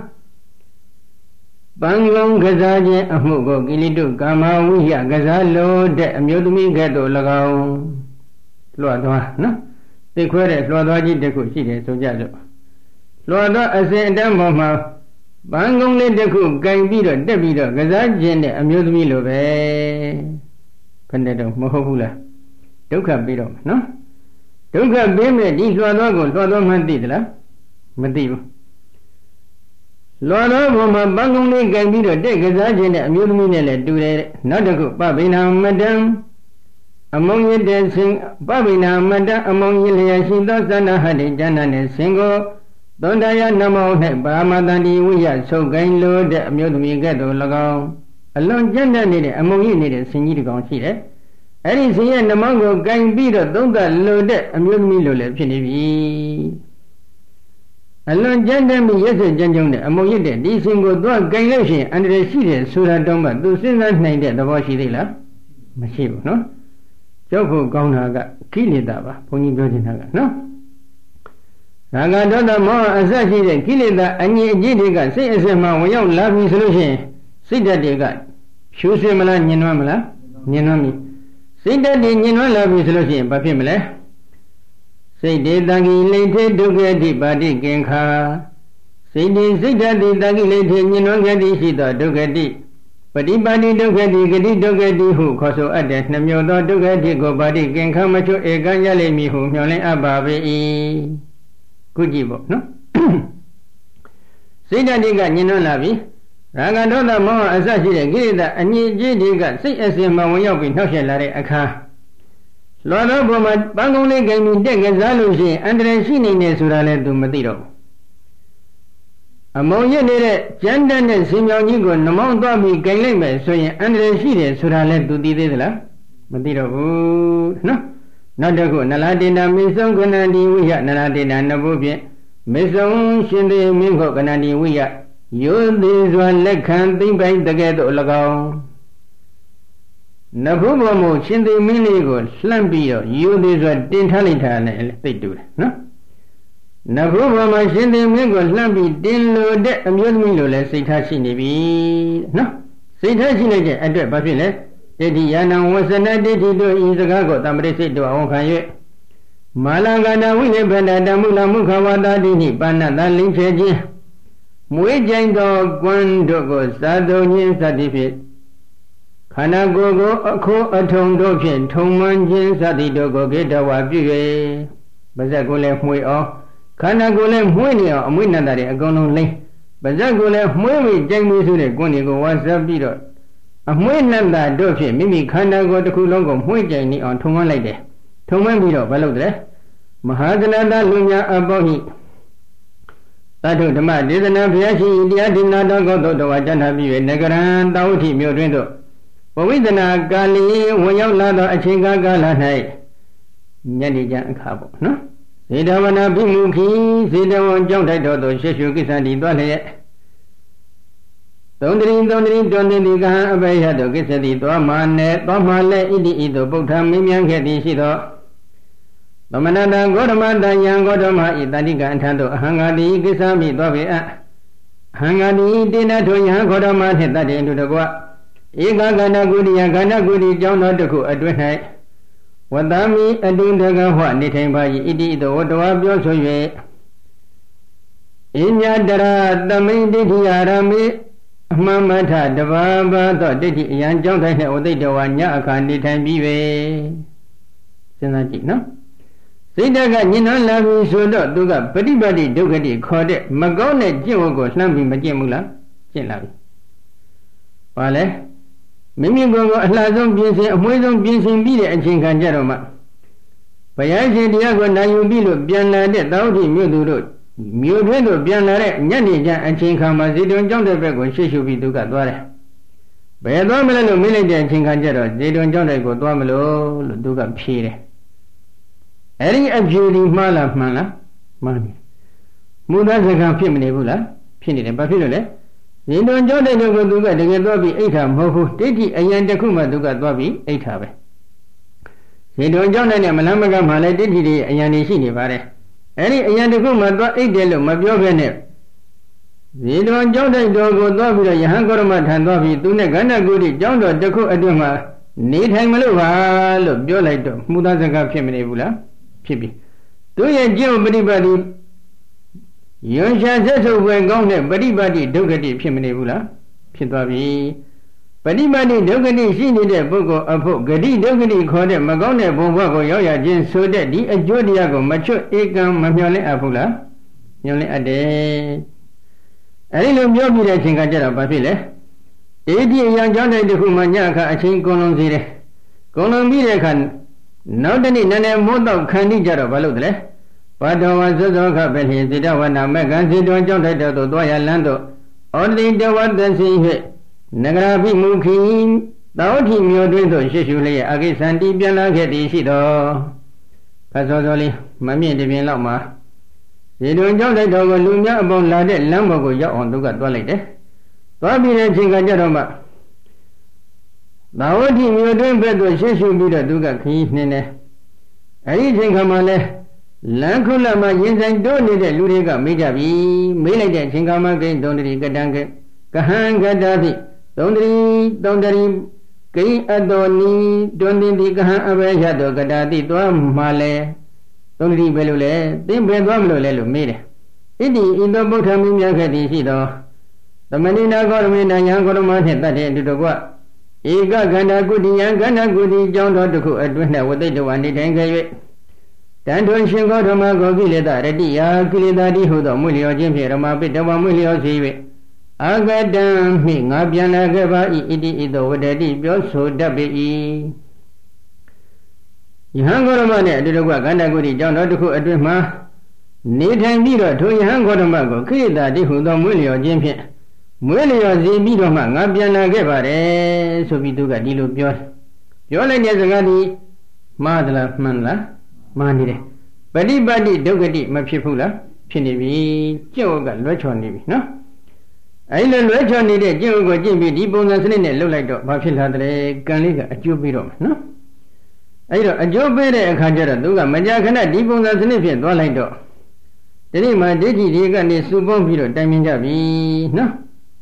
ပန်းလုံးကစားခြင်းအမှုကိုကိလေတုကာမဝိယကစားလို့တဲ့အမျိုးသမီးကဲ့သို့၎င်းလွှတ်သွားနော်သိခွဲတဲ့လွှတ်သွားကြီးတစ်ခုရှိတယ်ဆိုကြစို့လွှတ်သောအစဉ်အတန်းပေါ်မှာပန်းကုန်းလေးတစ်ခုကင်ပြီးတော့တက်ပြီးတော့ကစားခြင်းတဲ့အမျိုးသမီးလိုပဲခဏတော့မဟုတ်ဘူးလားဒုက္ခပြီးတော့နော်ဒုက္ခပေးမဲ့ဒီလွှတ်သောကိုလွှတ်သောမှသိသလားမသိဘူးလွှတ်သောဘုံမှာပန်းကုန်းလေးကင်ပြီးတော့တက်ကစားခြင်းတဲ့အမျိုးသမီးနဲ့လည်းတူတယ်နောက်တစ်ခုပဗိနာမတံအမုံရတဲ့ဆင်ပဗိနာမတံအမုံရလျက်ရှိသောသန္တာဟတိဉာဏနဲ့ဆင်ကိုသွန္တယနမော၌ပါမတန္တိဝိယဆုတ်ကိုင်းလို့တဲ့အမျိုးသမီးကဲ့သို့၎င်းအလွန်ကြမ်းတမ်းနေတဲ့အမုံရနေတဲ့ဆင်ကြီးတစ်ကောင်ရှိတယ်အဲ့ဒီဆင်ရဲ့နမောကိုကင်ပြီးတော့သုံးသပ်လို့တဲ့အမျိုးသမီးလိုလည်းဖြစ်နေပြီအလွန်ကြမ်းတမ်းပြီးရက်စက်ကြမ်းကြုတ်တဲ့အမုံရတဲ့ဒီဆင်ကိုသွားကင်လို့ရှိရင်အန္တရာယ်ရှိတယ်ဆိုတာတောင်းမှသူစဉ်းစားနိုင်တဲ့သဘောရှိသေးလားမရှိဘူးနော်ကြောက်ဖို့ကောင်းတာကကိလေသာပါဘုန်းကြီးပြောနေတာကနော်ရာဂဒေါသမောဟအစရှိတဲ့ကိလေသာအငြိအကျေးတွေကစိတ်အစစ်မှဝင်ရောက်လာပြီဆိုလို့ရှိရင်စိတ်ဓာတ်တွေကဖြူစင်မလားညင်နွမ်းမလားညင်နွမ်းပြီစိတ်ဓာတ်တွေညင်နွမ်းလာပြီဆိုလို့ရှိရင်ဘာဖြစ်မလဲစိတ်တေတံကိလေထေဒုက္ခတိပါတိကင်္ခာစိတ်တေစိတ်ဓာတ်တွေတံကိလေထေညင်နွမ်းခဲ့သည်ရှိသောဒုက္ခတိပฏิပါတိဒုက္ခတိဂတိဒုက္ခတိဟုခေါ်ဆိုအပ်တဲ့နှမျိုးသောဒုက္ခတိကိုပါတိကင်္ခာမချွဧကံရလိမ့်မည်ဟုမျှော်လင့်အပ်ပါပေ၏ခုကြည့်ပေါ့နော်စိတ်ဓာတ်တွေကညင်နွမ်းလာပြီရာဂဒေါသမောဟအစရှိတဲ့ကိလေသာအငြိအကျေးတွေကစိတ်အစဉ်မှဝင်ရောက်ပြီးနှောက်ယှက်လာတဲ့အခါလွန်သောဘုံမှာပန်းကုန်းလေးကင်ပြီးတက်ကစားလို့ရှိရင်အန္တရာယ်ရှိနေတယ်ဆိုတာလည်းသူမသိတော့ဘူးအမုံရစ်နေတဲ့ကြမ်းတမ်းတဲ့ဆင်မြောင်ကြီးကိုနှမောင်းသွားပြီးကင်လိုက်မယ်ဆိုရင်အန္တရာယ်ရှိတယ်ဆိုတာလည်းသူသိသေးသလားမသိတော့ဘူးနော်နောက်တစ်ခုနလာတေနာမေဆုံးကဏ္ဍီဝိယနလာတေနာနဘုဖြင့်မေဆုံးရှင်သေးမင်းခောကဏ္ဍီဝိယယောသေးစွာလက်ခံသိမ့်ပိုင်တကဲ့သို့၎င်းနဘုဘောမရှင်သေးမင်းလေးကိုလှမ်းပြီးတော့ယောသေးစွာတင်ထားလိုက်တာနဲ့သိတူတယ်နော်နဘုဘောမှာရှင်သေးမင်းကိုလှမ်းပြီးတင်လို့တဲ့အမျိုးသမီးလိုလဲစိတ်ထားရှိနေပြီနော်စိတ်ထားရှိလိုက်တဲ့အတွက်ဘာဖြစ်လဲဒိဋ္ဌိယနံဝဆနဒိဋ္ဌိတို့ဤစကားကိုတမ္ပရိစိတ်တို့အဝန်ခံ၍မာလကန္တဝိလေဗန္တတမုလမုခဝါတာတိနှင့်ပါဏတလင်းဖြဲခြင်းမွေးကြိုင်သောကွန်းတို့ကိုသာသုံးခြင်းစသည်ဖြင့်ခန္ဓာကိုယ်ကိုအခိုးအထုံတို့ဖြင့်ထုံမှန်ခြင်းစသည်တို့ကိုကေတဝါပြု၍ပါဇက်ကိုလည်းမှွေအောင်ခန္ဓာကိုယ်လည်းမှွေနေအောင်အမွေနတ္တတွေအကုန်လုံးလိမ့်ပါဇက်ကိုလည်းမှွေပြီးကြိုင်ပြီးဆိုတဲ့ကွန်းတွေကိုဝါစပ်ပြီးတော့အမွေနတ္တတို့ဖြင့်မိမိခန္ဓာကိုယ်တစ်ခုလုံးကိုမှွေကြိုင်နေအောင်ထုံမှန်လိုက်တယ်ထုံမှန်ပြီးတော့ဘာလုပ်တယ်မဟာသနတလူညာအပေါဟိ Tatu Dhamma Didana Pyashi India Dinata Goto Wajana Biwe Nagaran Tauti Mudrindo Pavitana Kali Wayala Achinga Gala Nai Nyadija Kabo no Sidavana Bimuki Sidawan Jonta Dodo Sheshu Kisandi Dwale Dondrin Dondrin Dondin Abayado Kisadi Dwamane Dwamale Idi Ido Bukta Mimian Kedi Shido Bamanada Godamanda Yang Godama Italiga and Tando Hangadi Kisami Dwavia Hangadi Dina to Yang Godama hit that into the Gua Iga Gana Gudi Gana Gudi Jona Duku Adwinai Wadami Adun Dagawa Nitemba Idi the Odawa Biosoye Inya Dara Dami Didi Arami Mamata Davaba the Didi Yan Jonta Ode Dawanya Akandi Tambiwe Senaji no Sidaga Nina Lavi Soda Duga Padibadi Dugadi Kode Magone Jogo Slambi Majamula Jelavi Pale Mimi Gogo Lazon Binsi Moizon Binsi Bide and Chinkan Jaroma Payaji Diago Nayu Bilo Biana de Daudi Mudu Mudu Bianare Nyanija and Chinkama Zidon John de Bego Shishu Biduga Dware Bayadamelo Milade and Chinkanjaro Zidon John de Godwamelo Duga Pire Eri abjuri mala mala mani Muda Zagan Piminebula Pinid and Papilole Zidon John de Duga de Gadobi Eta Mohu Didi Ayandakuma Duga Dwabi Etabe Zidon John and Malamaga Mala Didi Ayani Sinivare Eri Ayandakuma Dwa Edelo Mabiogane Zidon John de Dogo Dwabi Yahangoroma Tandobi Dune Gana Gudi John de Deku Aduma Need Hangmaluva Look Jolito Muda Zagan Piminebula Pibi. Do you Joe Badibadi? You shall settle when gone there, Badibadi, Dogati, Piminebula, Pitabi. Badibadi, Dogati, Sini, the Bogo, Apo, Gadi, Dogati, called it Magone, Bogo, Yoya, Jin, so that the Jodiago, Macho, Ekam, Mamiole, Apula, Yole Ade. I didn't know me that Chinkajara Papile. Eighty young John de Humanyaka, I think Colon Zire. Colon Mirekan. Not any none more of candy jar of Valudre. But I was a dog up in his Zidawana Megan Zidon John to Doya Lando. Only the one that see here. Nagarabi Muki, Dauti Miodundo, Shishuli, Agis and Dibiana Gedi Shido. Pasozoli, Mammy de Vilama. Zidon John de Dogo Lumia about Lade Lambogo on Duga Dwalite. Bobby and Chingajaroma. Now, you are doing better, she should be the Duga Keith Nene. Anything come on there. Lankula, my yes, I don't need a Ludiga, Mijabi, Milade, Chingama, don't read Gadange, Kahan Gadabi, don't read, don't read, Kay Adoni, don't read Kahan Avajado, Gadadi, Dwam Male, don't read Belule, then Bedwamlo Lelu made. Idi in the Botam Yakadi Sido. The Manina government and young government had that into the what? Ega Gana Gudi, Gana Gudi, John Dotuku, Adwina, what they do, and it ain't it. Tanton Shingo Tomago Gilida, Redia, Gilidadi, who the Mulio Jimmy, Ramabi, the Mulio Zivi. Agadam, me, Nabiana Gava, Idi, Ido, Daddy, Bioso, W. Yangoromane, Duga, Gana Gudi, John Dotuku, Adwima. Need him leader to Yangotomago, Gilidadi, who the Mulio Jimmy. Mulio Zibidoma, Nabiana Gavare, so we do a deal of yours. Yola Yazagadi, Madla Manla, Manide. Badi Badi, Dogadi, Mapipula, Pinibi, Joga, Lechoni, no? I learned Lechoni, Jogo, Jimmy, Dibona, Lulaito, Mapilade, Galiga, a Jubiro, no? I don't a Jobere, a Kajara, Duga, Majakana, Dibona, Sniffin, Dolaito. The name I did, Digan is Subomiro, Daminjabi, no?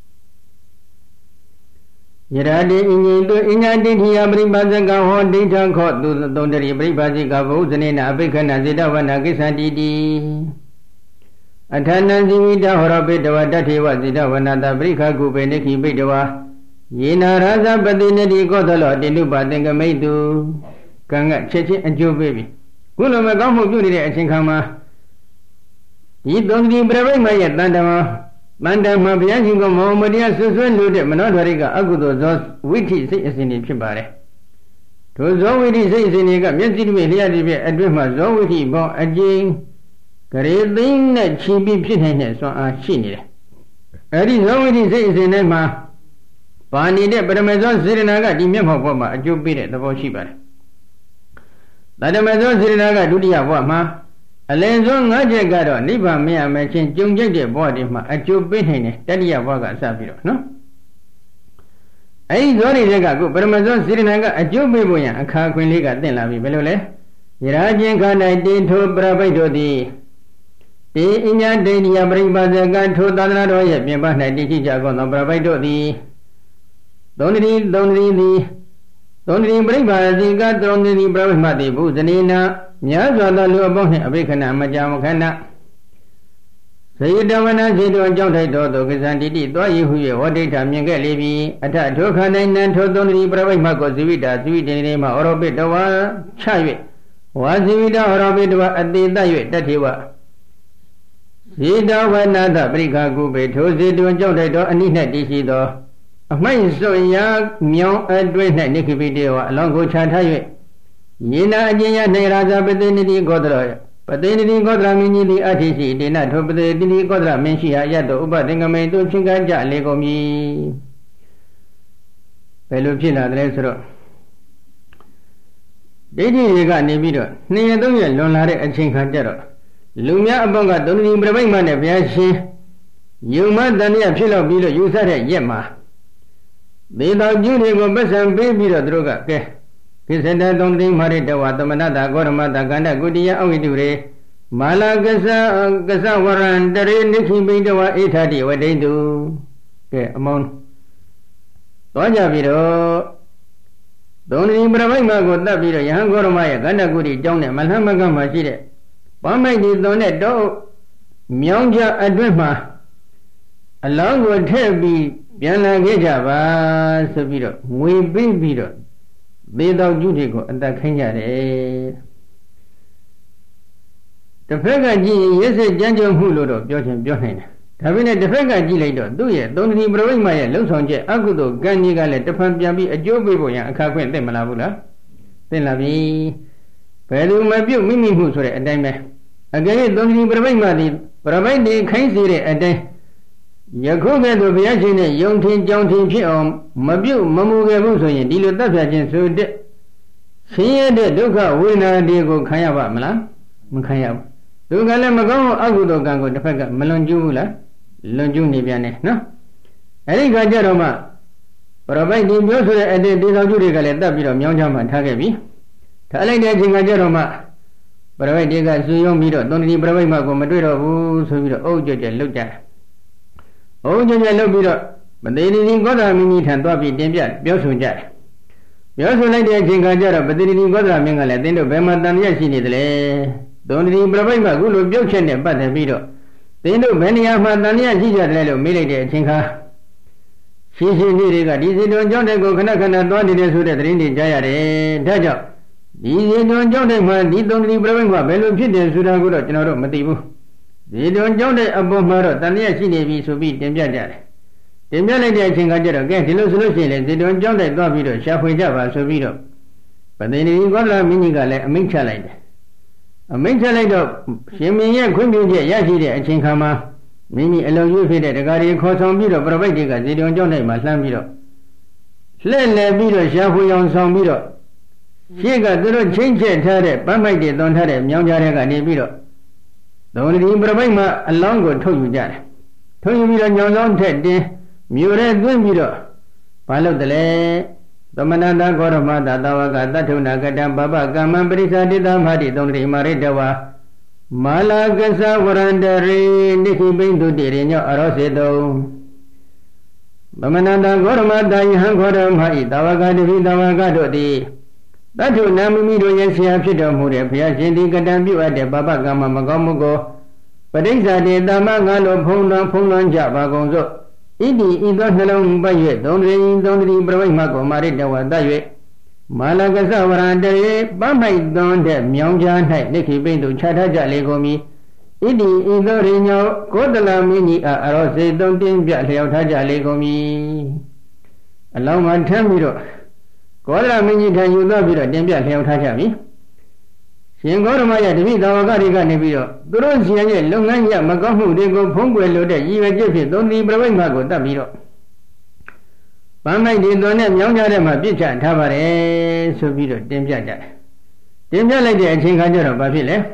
Yerade Inya did he abri Bazanga hon data caught to the Dondari Baziga Vozen Abikan Azida Vanagisa Didi. Atanazimida Horabita Dati was Zida Vanada Brika Gubeneki Bidawa. Yena Raza Badinadi got a lot, the new Bazinga Maidu. Kanga Chechi and Joe baby. Gulamagamu Judi at Chinkama. You don't be brave, my Yatandama. Manda Mabiango Momadia Susan Lude Manadariga Agudo Zos Witty says in it Chibare. To Zoe says in Ega, Messi Melia Adwima Zoe, Bon Ajing ကရေသိန်းနဲ့ချီပြီးဖြစ်နေတဲ့စွမ်းအားရှိနေတယ်အဲ့ဒီဇောဝိတိစိတ်အစဉ်တိုင်းမှာပါနေတဲ့ပရမဇောစေရနာကဒီမျက်မှောက်ဘဝမှာအကျိုးပေးတဲ့သဘောရှိပါတယ်တတမဇောစေရနာကဒုတိယဘဝမှာအလယ်ဆုံး၅ချက်ကတော့နိဗ္ဗာန်မရမယ်ချင်းကြုံကြိုက်တဲ့ဘဝတွေမှာအကျိုးပေးနိုင်တယ်တတိယဘဝကစပြီးတော့နော်အဲဒီဇောတွေကခုပရမဇောစေရနာကအကျိုးပေးဖို့ရန်အခါခွင့်လေးကသင့်လာပြီဘယ်လိုလဲယရာချင်းခန္ဓာတေထိုပရပိတ်တို့သည်တေအညာတေနိယပရိပါဇကထိုသာသနာတော်ရဲ့ပြင်ပ၌တည်ရှိကြကုန်သောပရပိတ်တို့သည်သုံးတိသုံးတိသည်သုံးတိပရိပါဇကသုံးတိပရပိတ်မှသည်ဘုဇနေနာများစွာသောလူအပေါင်းနှင့်အဘိခဏမကြာမခဏစေတဝနာစေတောကြောင့်ထိုက်တော်သောကဇံတိတိသွားရဟု၍ဝဋ္ဌိဋ္ဌမြင်ခဲ့လေပြီအထထိုခန္ဓာနံထိုသုံးတိပရပိတ်မှကိုဇိဝိတာဇိဝိတေနေမှဩရောပိတဝါချ၍ဝါဇိဝိတာဩရောပိတဝါအတိတ၍တထေဝဇေတဝနာတပရိခကုပေထိုစေတောကြောင့်ထိုက်တော်အနိ၌တည်ရှိသောအမိုက်စွန်ရာမြောင်းအတွင်း၌နိခိပိတေဝအလောင်းကိုချထား၍ယေနာအကျဉ်းရနေရာဇပတိနိတိကောသရပတိနိတိကောသရမင်းကြီးသည်အထိရှိဒေနထိုပတိနိတိကောသရမင်းရှိဟာရတောဥပသင်္ကမေသူချင်းကကြလေကုန်ပြီဘယ်လိုဖြစ်လာတယ်ဆိုတော့ဒိဋ္ဌိတွေကနေပြီးတော့နှစ်ရက်သုံးရက်လွန်လာတဲ့အချိန်ခါကျတော့လူများအပေါင်းကသုံးတိပြပိတ်မှနဲ့ဘုရားရှင်ယုံမတန်ရဖြစ်တော့ပြီးလို့ယူဆတဲ့ရက်မှာသေတော်ကျူးတွေကိုပတ်စံပေးပြီးတော့သူတို့ကကဲကိစ္စတသုံးတိမာရိတဝသမဏတာဂေါရမတာကန္တကုတိယအဝိတုရေမာလာကသကသဝရံတရေနိခိပိတဝအိဋ္ဌတိဝဒိန္တုကဲအမောင်းသွားကြပြီးတော့သုံးတိပြပိတ်မှကိုတတ်ပြီးတော့ယဟန်ဂေါရမရဲ့ကန္တကုတိကျောင်းနဲ့မလှမ်းမကမ်းမှာရှိတဲ့ပန်းမိုက်ဒီသွန်တဲ့တော့မြောင်းကြအတွင်းမှာအလောင်းကိုထည့်ပြီးပြန်လာခဲ့ကြပါဆိုပြီးတော့ငွေပေးပြီးတော့သေတော်ကျူးတွေကိုအသက်ခိုင်းကြတယ်တစ်ဖက်ကကြည့်ရင်ရက်စက်ကြမ်းကြုတ်မှုလို့တော့ပြောချင်ပြောနိုင်တယ်ဒါပေမဲ့တစ်ဖက်ကကြည့်လိုက်တော့သူ့ရဲ့သုံးတိပရိဝိမရဲ့လှုပ်ဆောင်ချက်အကုသိုလ်ကံကြီးကလည်းတစ်ဖန်ပြန်ပြီးအကျိုးပေးဖို့ရန်အခါခွင့်သိမလားဘူးလားသိလာပြီဘယ်သူမပြုတ်မိမိမှုဆိုတဲ့အတိုင်းပဲအကယ်၍သုံးတိပရိဝိမသည်ပရိဝိတေခိုင်းစေတဲ့အတိုင်းယခုကဲ့သို့ဘုရားရှင်နဲ့ယုံထင်ကြောင်ထင်ဖြစ်အောင်မပြုတ်မမူခဲ့ဘူးဆိုရင်ဒီလိုတပ်ဖြတ်ခြင်းဆိုတဲ့ဆင်းရဲတဲ့ဒုက္ခဝေဒနာတွေကိုခံရပါမလားမခံရဘူးသူကလည်းမကောင်းအကုသိုလ်ကံကိုတစ်ဖက်ကမလွန်ကျူးဘူးလားလွန်ကျူးနေပြန်တယ်နော်အဲဒီခါကျတော့မှပရပိုက်ဒီပြောဆိုတဲ့အတဲ့ဒေသကျုတွေကလည်းတတ်ပြီးတော့မြောင်းချမှထားခဲ့ပြီထားလိုက်တဲ့အချိန်ကကျတော့မှပရပိုက်တွေကဇူယုံပြီးတော့သုံးတိပရပိုက်မှကိုမတွေ့တော့ဘူးဆိုပြီးတော့အုပ်ကြွကြွလှုပ်ကြတယ်အုပ်ကြွကြွလှုပ်ပြီးတော့မသေးတိကောသရမင်းကြီးထံသွားပြီးတင်ပြပြောဆိုကြတယ်ပြောဆိုလိုက်တဲ့အချိန်ကကျတော့ပတိတိကောသရမင်းကလည်းသင်တို့ဘယ်မှာတန်မြတ်ရှိနေသလဲသုံးတိပရပိုက်မှခုလိုပြုတ်ချက်နဲ့ပတ်သက်ပြီးတော့သင်တို့ဘယ်နေရာမှာတန်မြတ်ရှိကြတယ်လို့မေးလိုက်တဲ့အချိန်ခါရှင်းရှင်းလေးတွေကဒီစီတွန်ကြောင့်တဲ့ကိုခဏခဏသွားနေတယ်ဆိုတဲ့သတင်းတွေကြားရတယ်ဒါကြောင့်ဒီစီတွန်ကြောင့်တဲ့မှာဒီသုံးတိပရပိုက်မှဘယ်လိုဖြစ်တယ်ဆိုတာကိုတော့ကျွန်တော်တို့မသိဘူးဒီတွန်ကြောင့်တဲ့အပေါ်မှာတော့တန်မြတ်ရှိနေပြီဆိုပြီးတင်ပြကြတယ်တင်ပြလိုက်တဲ့အချိန်ကကျတော့ကဲဒီလိုဆိုလို့ရှိရင်လေဒီတွန်ကြောင့်တဲ့သွားပြီးတော့ရှာဖွေကြပါဆိုပြီးတော့ပတိတိကောသလမင်းကြီးကလည်းအမိန့်ချလိုက်တယ်အမိန့်ချလိုက်တော့ရှင်မင်းရဲ့ခွင့်ပြုချက်ရရှိတဲ့အချိန်ခါမှာမိမိအလုံးရွေးဖြစ်တဲ့တကားကြီးခေါ်ဆောင်ပြီးတော့ပရပိုက်တွေကဇေတဝန်ကျောင်း၌မှာလှမ်းပြီးတော့လှည့်လည်ပြီးတော့ရှားဖွေအောင်ဆောင်ပြီးတော့ရှေ့ကသူတို့ချင်းချက်ထားတဲ့ပန်းမိုက်တွေသွန်ထားတဲ့မြောင်းကြားတွေကနေပြီးတော့သုံးတိပရပိုက်မှာအလောင်းကိုထုတ်ယူကြတယ်ထုတ်ယူပြီးတော့ညောင်ဆောင်ထက်တင်းမြို့ရဲသွင်းပြီးတော့ဘာလုပ်တယ်လဲသမဏတာဂေါရမတာသဝကသတ္ထုနာကတံပပကမ္မံပရိစ္ဆာတိတမတိသုံးတိမာရိတဝါမာလာကသဝရန္တရေနိခိပိန္တုတိရိညောအရောစေတုံသမဏတာဂေါရမတာယဟံခောရမဟိသဝကတိပိသဝကတို့သည်သတ္ထုနာမိမိတို့ရဲ့ဆရာဖြစ်တော်မူတဲ့ဘုရားရှင်သည်ကတံပြုအပ်တဲ့ပပကမ္မမကောင်းမှုကိုပရိစ္ဆာတိတမငါလိုဖုံးလွှမ်းဖုံးလွှမ်းကြပါကုန်စို့ဣတိဤသောနှလုံးပတ်၍သုံးတိသုံးတိပရဝိမကိုမာရိတဝတ၍မာလကသဝရန္တရေပမိုက်သွန်တဲ့မြောင်းကြား၌နိခိပိန္တုခြားထားကြလေကုန်မည်ဣတိဤသောရိညောကောသလမင်းကြီးအားအရောစေတုံတင်းပြလျောက်ထားကြလေကုန်မည်အလောင်းမှာထမ်းပြီးတော့ကောသလမင်းကြီးထံယူသွားပြီးတော့တင်းပြလျောက်ထားကြပြီရှင်ဂေါရမရဲ့တပိသာဝကတွေကနေပြီးတော့သူတို့စီရဲ့လုပ်ငန်းရမကောင်းမှုတွေကိုဖုံးကွယ်လို့တဲ့ရည်ရွယ်ချက်ဖြင့်သုံးဒီပြိဋိမကိုတတ်ပြီးတော့ပန်းမိုက်ဒီသွန်နဲ့မြောင်းကြတဲ့မှာပြစ်ချထားပါတယ်ဆိုပြီးတော့တင်ပြကြတယ်တင်ပြလိုက်တဲ့အချိန်ခါကျတော့ဘာဖြစ်လဲ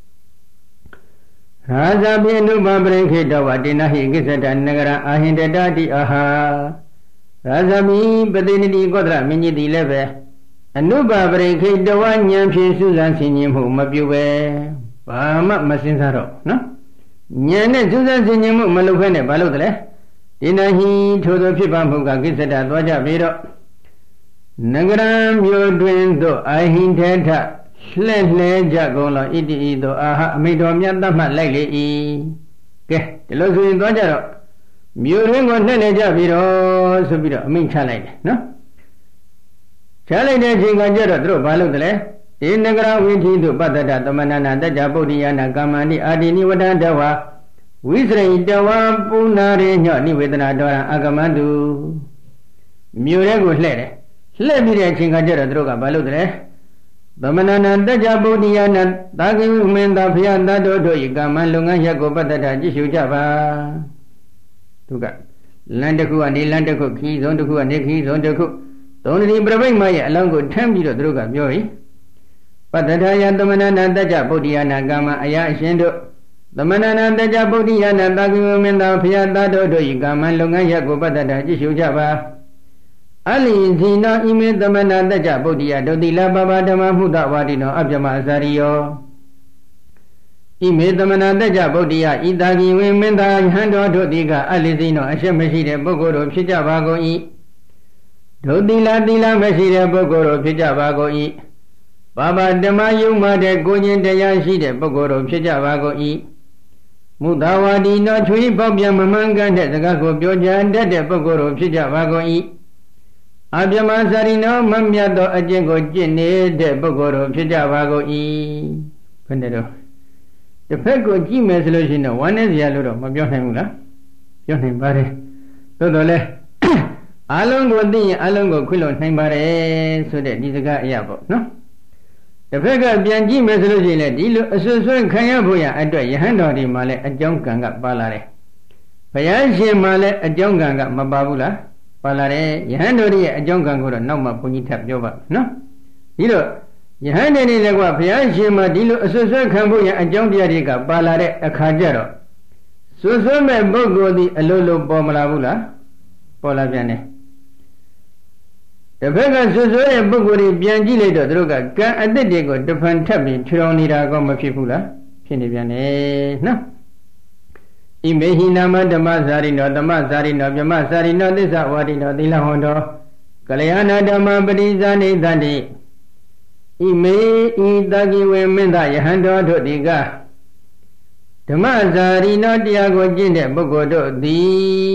ရာဇာပိနုပပရိခေတဝတိနဟိကိစ္စတနဂရအာဟိန္တတတိအာဟာရာဇာမိပတိနိတိကောသရမင်းကြီးသည်လည်းပဲအနုပပရိခေတဝဉာဏ်ဖြင့်စူးစမ်းဆင်ခြင်မှုမပြုပဲဘာမှမစင်စားတော့နော်ဉာဏ်နဲ့စူးစမ်းဆင်ခြင်မှုမလုပ်ဖဲနဲ့ဘာလို့တလဲဒီနဟိထိုသောဖြစ်ပါမှုကကိစ္စတသွားကြပြီးတော့နဂရမြို့တွင်သို့အာဟိန္ဒထလှဲ့လှဲကြကုန်လောဣတိဤသို့အာဟအမိတော်မြတ်သတ်မှတ်လိုက်လေ၏ကဲဒီလိုဆိုရင်သွားကြတော့မြို့တွင်ကိုလှဲ့လှဲကြပြီးတော့ဆိုပြီးတော့အမိန့်ချလိုက်တယ်နော်ချလိုက်တဲ့အချိန်ကကြတော့သူတို့ဘာလုပ်တယ်လဲဒီနဂရဝိသီသို့ပတ္တတသမဏနာတကြပုဒ္ဓိယနာကာမဏိအာတိနိဝတ္တတဝါဝိစရိတဝါပုဏ္ဏရေညောနိဝေဒနာတော်ရအာဂမန္တုမြို့ရဲကိုလှဲ့တယ်လှဲ့ပြီးတဲ့အချိန်ကကြတော့သူတို့ကဘာလုပ်တယ်လဲသမဏနာတကြပုဒ္ဓိယနာသာဂိဝမင်းသာဖျားတတ်တို့တို့ဤကာမလုပ်ငန်းရက်ကိုပတ္တတကြည့်ရှုကြပါသူကလမ်းတစ်ခုကနေလမ်းတစ်ခုခီးဆုံးတစ်ခုကနေခီးဆုံးတစ်ခုသုံးတိပြပိဋ္ဌမရဲ့အလောင်းကိုထမ်းပြီးတော့သူတို့ကပြော၏ပတ္တထယသမဏနာတကြပုဒ္ဓိယနာကာမအရာအရှင်တို့သမဏနာတကြပုဒ္ဓိယနာသာဂိဝမင်းသာဖျားတတ်တို့တို့ဤကာမလုပ်ငန်းရက်ကိုပတ္တတကြည့်ရှုကြပါအလိဇိနောဣမေသမဏတကြပုဒ္ဓိယဒုတိလပပဓမ္မမှုတဝါဒိနောအပြမအစာရိယောဣမေသမဏတကြပုဒ္ဓိယဤသာဂိဝမင်းသာဟံတော်တို့သည်ကအလိဇိနောအရှက်မရှိတဲ့ပုဂ္ဂိုလ်တို့ဖြစ်ကြပါကုန်၏ဒုတိလတိလမရှိတဲ့ပုဂ္ဂိုလ်တို့ဖြစ်ကြပါကုန်၏ပပဓမ္မယုံမှတဲ့ကိုခြင်းတရားရှိတဲ့ပုဂ္ဂိုလ်တို့ဖြစ်ကြပါကုန်၏မုဒ္ဒဝါဒီနောထွေးပေါက်ပြန်မမှန်ကန်တဲ့စကားကိုပြောကြတတ်တဲ့ပုဂ္ဂိုလ်တို့ဖြစ်ကြပါကုန်၏အပြမစာရိနောမမြတ်သောအကျင့်ကိုကျင့်နေတဲ့ပုဂ္ဂိုလ်တို့ဖြစ်ကြပါကုန်၏ဘယ်နဲ့တော့တစ်ဖက်ကိုကြည့်မယ်ဆိုလို့ရှိရင်တော့ဝမ်းနဲ့စရာလို့တော့မပြောနိုင်ဘူးလားပြောနိုင်ပါတယ်သို့တော်လည်းအလုံးကိုသိရင်အလုံးကိုခွင့်လွှတ်နိုင်ပါတယ်ဆိုတဲ့ဒီစကားအရာပေါ့နော်တစ်ဖက်ကပြန်ကြည့်မယ်ဆိုလို့ရှိရင်လည်းဒီလိုအဆွဆွဲခံရဖို့ရအတွက်ယဟန်တော်ဒီမှာလည်းအကြောင်းကံကပါလာတယ်ဘုရားရှင်မှာလည်းအကြောင်းကံကမပါဘူးလားပါလာတယ်ယဟန်တော်ရဲ့အကြောင်းကံကိုတော့နောက်မှဘုန်းကြီးထပ်ပြောပါနော်ဒီလိုယဟန်တွေနဲ့ကဘုရားရှင်မှာဒီလိုအဆွဆွဲခံဖို့ရအကြောင်းတရားတွေကပါလာတဲ့အခါကျတော့ဆွဆွဲမဲ့ပုဂ္ဂိုလ်ဒီအလိုလိုပေါ်မလာဘူးလားပေါ်လာပြန်တယ်တစ်ဖက်ကဆွဆွဲတဲ့ပုဂ္ဂိုလ်တွေပြန်ကြည့်လိုက်တော့သူတို့ကကံအတ္တတွေကိုတဖန်ထပ်ပြီးဖြောင်းနေတာကောမဖြစ်ဘူးလားဖြစ်နေပြန်တယ်နော်ဣမေဟိနာမဓမ္မဇာရိနောဓမ္မဇာရိနောဗြဟ္မဇာရိနောသစ္စာဝါရိနောသီလဟောတောကလျာဏဓမ္မပရိဇာနိတန္တိဣမေဤတကိဝေမင်းသားယဟန်တော်တို့ဒီကဓမ္မဇာရိနောတရားကိုကျင့်တဲ့ပုဂ္ဂိုလ်တို့သည်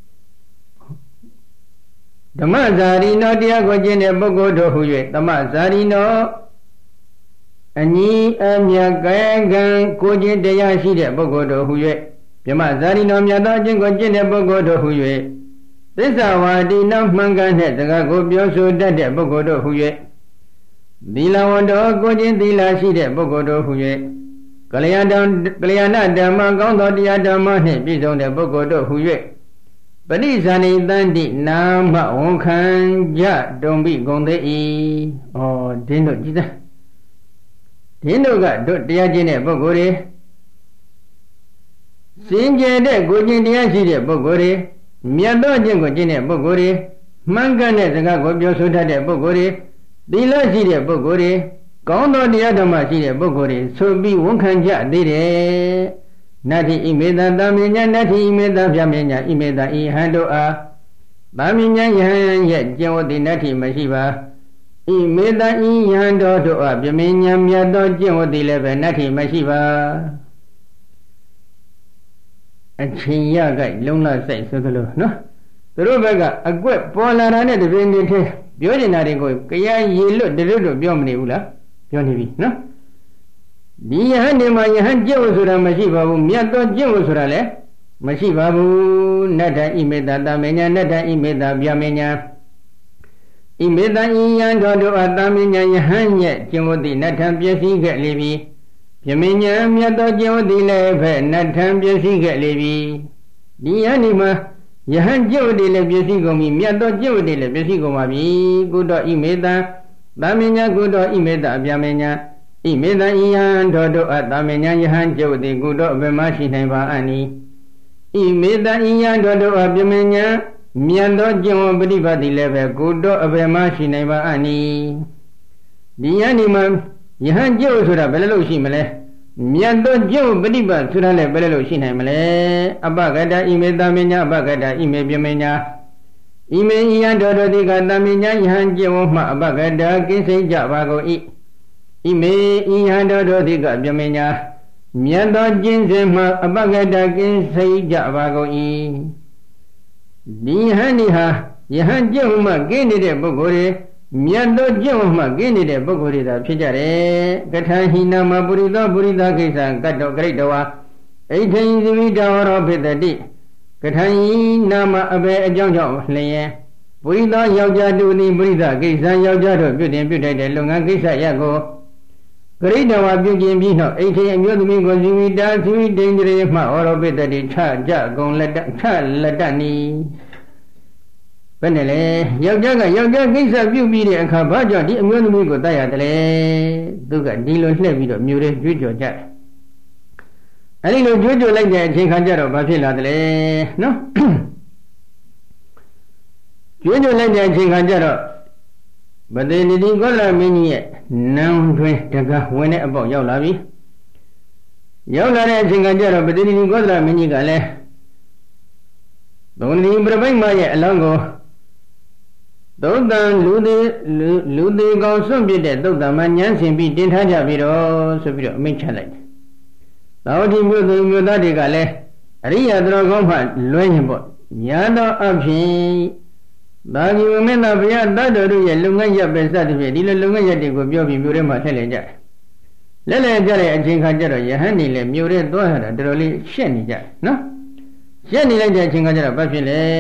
ဓမ္မဇာရိနောတရားကိုကျင့်တဲ့ပုဂ္ဂိုလ်တို့ဟူ၍ဓမ္မဇာရိနောအညီအမြတ်ကံကံကိုကျင့်တရားရှိတဲ့ပုဂ္ဂိုလ်တို့ဟူ၍ဗြဟ္မဇာရိနောမြတ်သောအကျင့်ကိုကျင့်တဲ့ပုဂ္ဂိုလ်တို့ဟူ၍သစ္စာဝါဒီနောမှန်ကန်တဲ့စကားကိုပြောဆိုတတ်တဲ့ပုဂ္ဂိုလ်တို့ဟူ၍သီလဝန္တောကိုကျင့်သီလရှိတဲ့ပုဂ္ဂိုလ်တို့ဟူ၍ကလျာဏကလျာဏဓမ္မကောင်းသောတရားဓမ္မနှင့်ပြည့်စုံတဲ့ပုဂ္ဂိုလ်တို့ဟူ၍ပရိဇာနိတန္တိနာမဝန်ခံကြတုံပိဂုံသေး၏ဩဒင်းတို့ကြည်သားဒင်းတို့ကတို့တရားကျင့်တဲ့ပုဂ္ဂိုလ်တွေစင်ကြယ်တဲ့ကိုကျင့်တရားရှိတဲ့ပုဂ္ဂိုလ်တွေမြတ်သောကျင့်ကိုကျင့်တဲ့ပုဂ္ဂိုလ်တွေမှန်ကန်တဲ့စကားကိုပြောဆိုတတ်တဲ့ပုဂ္ဂိုလ်တွေသီလရှိတဲ့ပုဂ္ဂိုလ်တွေကောင်းသောတရားဓမ္မရှိတဲ့ပုဂ္ဂိုလ်တွေဆိုပြီးဝန်ခံကြသေးတယ်နတ္ထိဣမေတသာမညာနတ္ထိဣမေတဗျမညာဣမေတဤဟံတို့အားသာမညာယဟန်ရဲ့ကျင့်ဝတ်သည်နတ္ထိမရှိပါဣမေတဤယဟန်တော်တို့အားဗျမညာမြတ်သောကျင့်ဝတ်သည်လည်းပဲနတ္ထိမရှိပါအချင်းရကြိုက်လုံလဆိုင်ဆိုသလိုနော်သူတို့ဘက်ကအကွက်ပေါ်လာတာနဲ့တပြင်းတည်းပြောနေတာတွေကိုကြရရေလွတ်တလွတ်တော့ပြောမနေဘူးလားပြောနေပြီနော်ဒီယဟန်ဒီမှာယဟန်ကျင့်ဝတ်ဆိုတာမရှိပါဘူးမြတ်သောကျင့်ဝတ်ဆိုတာလည်းမရှိပါဘူးနတ္ထဣမေတ္တတမေညာနတ္ထဣမေတ္တဗျာမေညာဤမေတ္တဤယံတော်တို့အတမဉ္ဇယဟန်ရဲ့ကျင့်ဝတ်သည်နတ်ထံပျက်စီးခဲ့လေပြီပြမဉ္ဇမြတ်သောကျင့်ဝတ်သည်လည်းဖက်နတ်ထံပျက်စီးခဲ့လေပြီဒီယန္ဒီမှာယဟန်ကျင့်ဝတ်သည်လည်းပျက်စီးကုန်ပြီမြတ်သောကျင့်ဝတ်သည်လည်းပျက်စီးကုန်ပါပြီကုတော်ဤမေတ္တသမဉ္ဇကုတော်ဤမေတ္တအပြမဉ္ဇဤမေတ္တဤယံတော်တို့အသမဉ္ဇယဟန်ကျင့်ဝတ်သည်ကုတော်အဘယ်မှရှိနိုင်ပါအံ့ဤဤမေတ္တဤယံတော်တို့အပြမဉ္ဇမြတ်သောကျင့်ဝတ်ပฏิပတ်သည်လည်းပဲကိုတော့အဘယ်မှရှိနိုင်ပါအနိဒီယန္ဒီမှာယဟန်ကျင့်ဝတ်ဆိုတာဘယ်လိုလုပ်ရှိမလဲမြတ်သောကျင့်ဝတ်ပฏิပတ်ဆိုတာလည်းဘယ်လိုလုပ်ရှိနိုင်မလဲအပကတဣမေသမဉ္ဇအပကတဣမေပြမဉ္ဇဣမေဤယံတော်တို့သည်ကသမဉ္ဇယဟန်ကျင့်ဝတ်မှအပကတကိစိတ်ကြပါကုန်၏ဣမေဤယံတော်တို့သည်ကပြမဉ္ဇမြတ်သောကျင့်စဉ်မှအပကတကိစိတ်ကြပါကုန်၏ဒီဟန်ဒီဟာယဟန်ကျင့်ဝတ်မှကင်းနေတဲ့ပုဂ္ဂိုလ်တွေမြတ်သောကျင့်ဝတ်မှကင်းနေတဲ့ပုဂ္ဂိုလ်တွေသာဖြစ်ကြတယ်ကထာဟိနာမပုရိသောပုရိသကိစ္စကတ္တောဂရိတဝါအိဋ္ဌိသီဝိတဝရောဖိတတိကထာဟိနာမအဘေအကြောင်းကြောင့်လျင်ပုရိသောယောက်ျားတူသည်ပုရိသကိစ္စယောက်ျားတို့ပြုတင်ပြုထိုက်တဲ့လုပ်ငန်းကိစ္စရပ်ကိုဂရိတဝါပြုခြင်းပြီးနောက်အိဋ္ဌိအမျိုးသမီးကိုဇီဝိတာဇီဝိတိန္ဒြေမှဩရောပိတတိထကြကုန်လက်တထလက်တနီဘယ်နဲ့လဲယောက်ျားကယောက်ျားကိစ္စပြုပြီးတဲ့အခါဘာကြောင့်ဒီအမျိုးသမီးကိုတတ်ရတယ်လဲသူကဒီလိုလှည့်ပြီးတော့မျိုးတွေကြွေးကြော်ကြတယ်အဲဒီလိုကြွေးကြော်လိုက်တဲ့အချိန်ခါကျတော့ဘာဖြစ်လာတယ်လဲနော်ကြွေးကြော်လိုက်တဲ့အချိန်ခါကျတော့ဗတေတိတိကောလမင်းကြီးရဲ့နန်းတွင်တကားဝင်တဲ့အပေါက်ရောက်လာပြီရောက်လာတဲ့အချိန်ခါကျတော့ဗတေတိတိကောလမင်းကြီးကလည်းသုံးဒီပြပိတ်မရဲ့အလောင်းကိုသုတ်တံလူသေးလူသေးကောင်စွန့်ပြစ်တဲ့သုတ်တံမှာညှမ်းဆင်ပြီးတင်ထားကြပြီးတော့ဆိုပြီးတော့အမိန့်ချလိုက်တယ်။သာဝတိမြို့သူမြို့သားတွေကလည်းအရိယာတော်ကောင်းမှလွဲရင်ပေါ့ညာတော်အဖြစ်သာဂိဝမေတ္တဘုရားတတ်တော်တို့ရဲ့လုပ်ငန်းရပ်ပဲစသဖြင့်ဒီလိုလုပ်ငန်းရပ်တွေကိုပြောပြီးမြို့ထဲမှာထည့်လည်ကြတယ်။လဲလဲကြတဲ့အချိန်ခါကျတော့ယဟန်နေလေမြို့ထဲသွားရတာတော်တော်လေးရှက်နေကြတယ်နော်။ရှက်နေလိုက်တဲ့အချိန်ခါကျတော့ဘာဖြစ်လဲ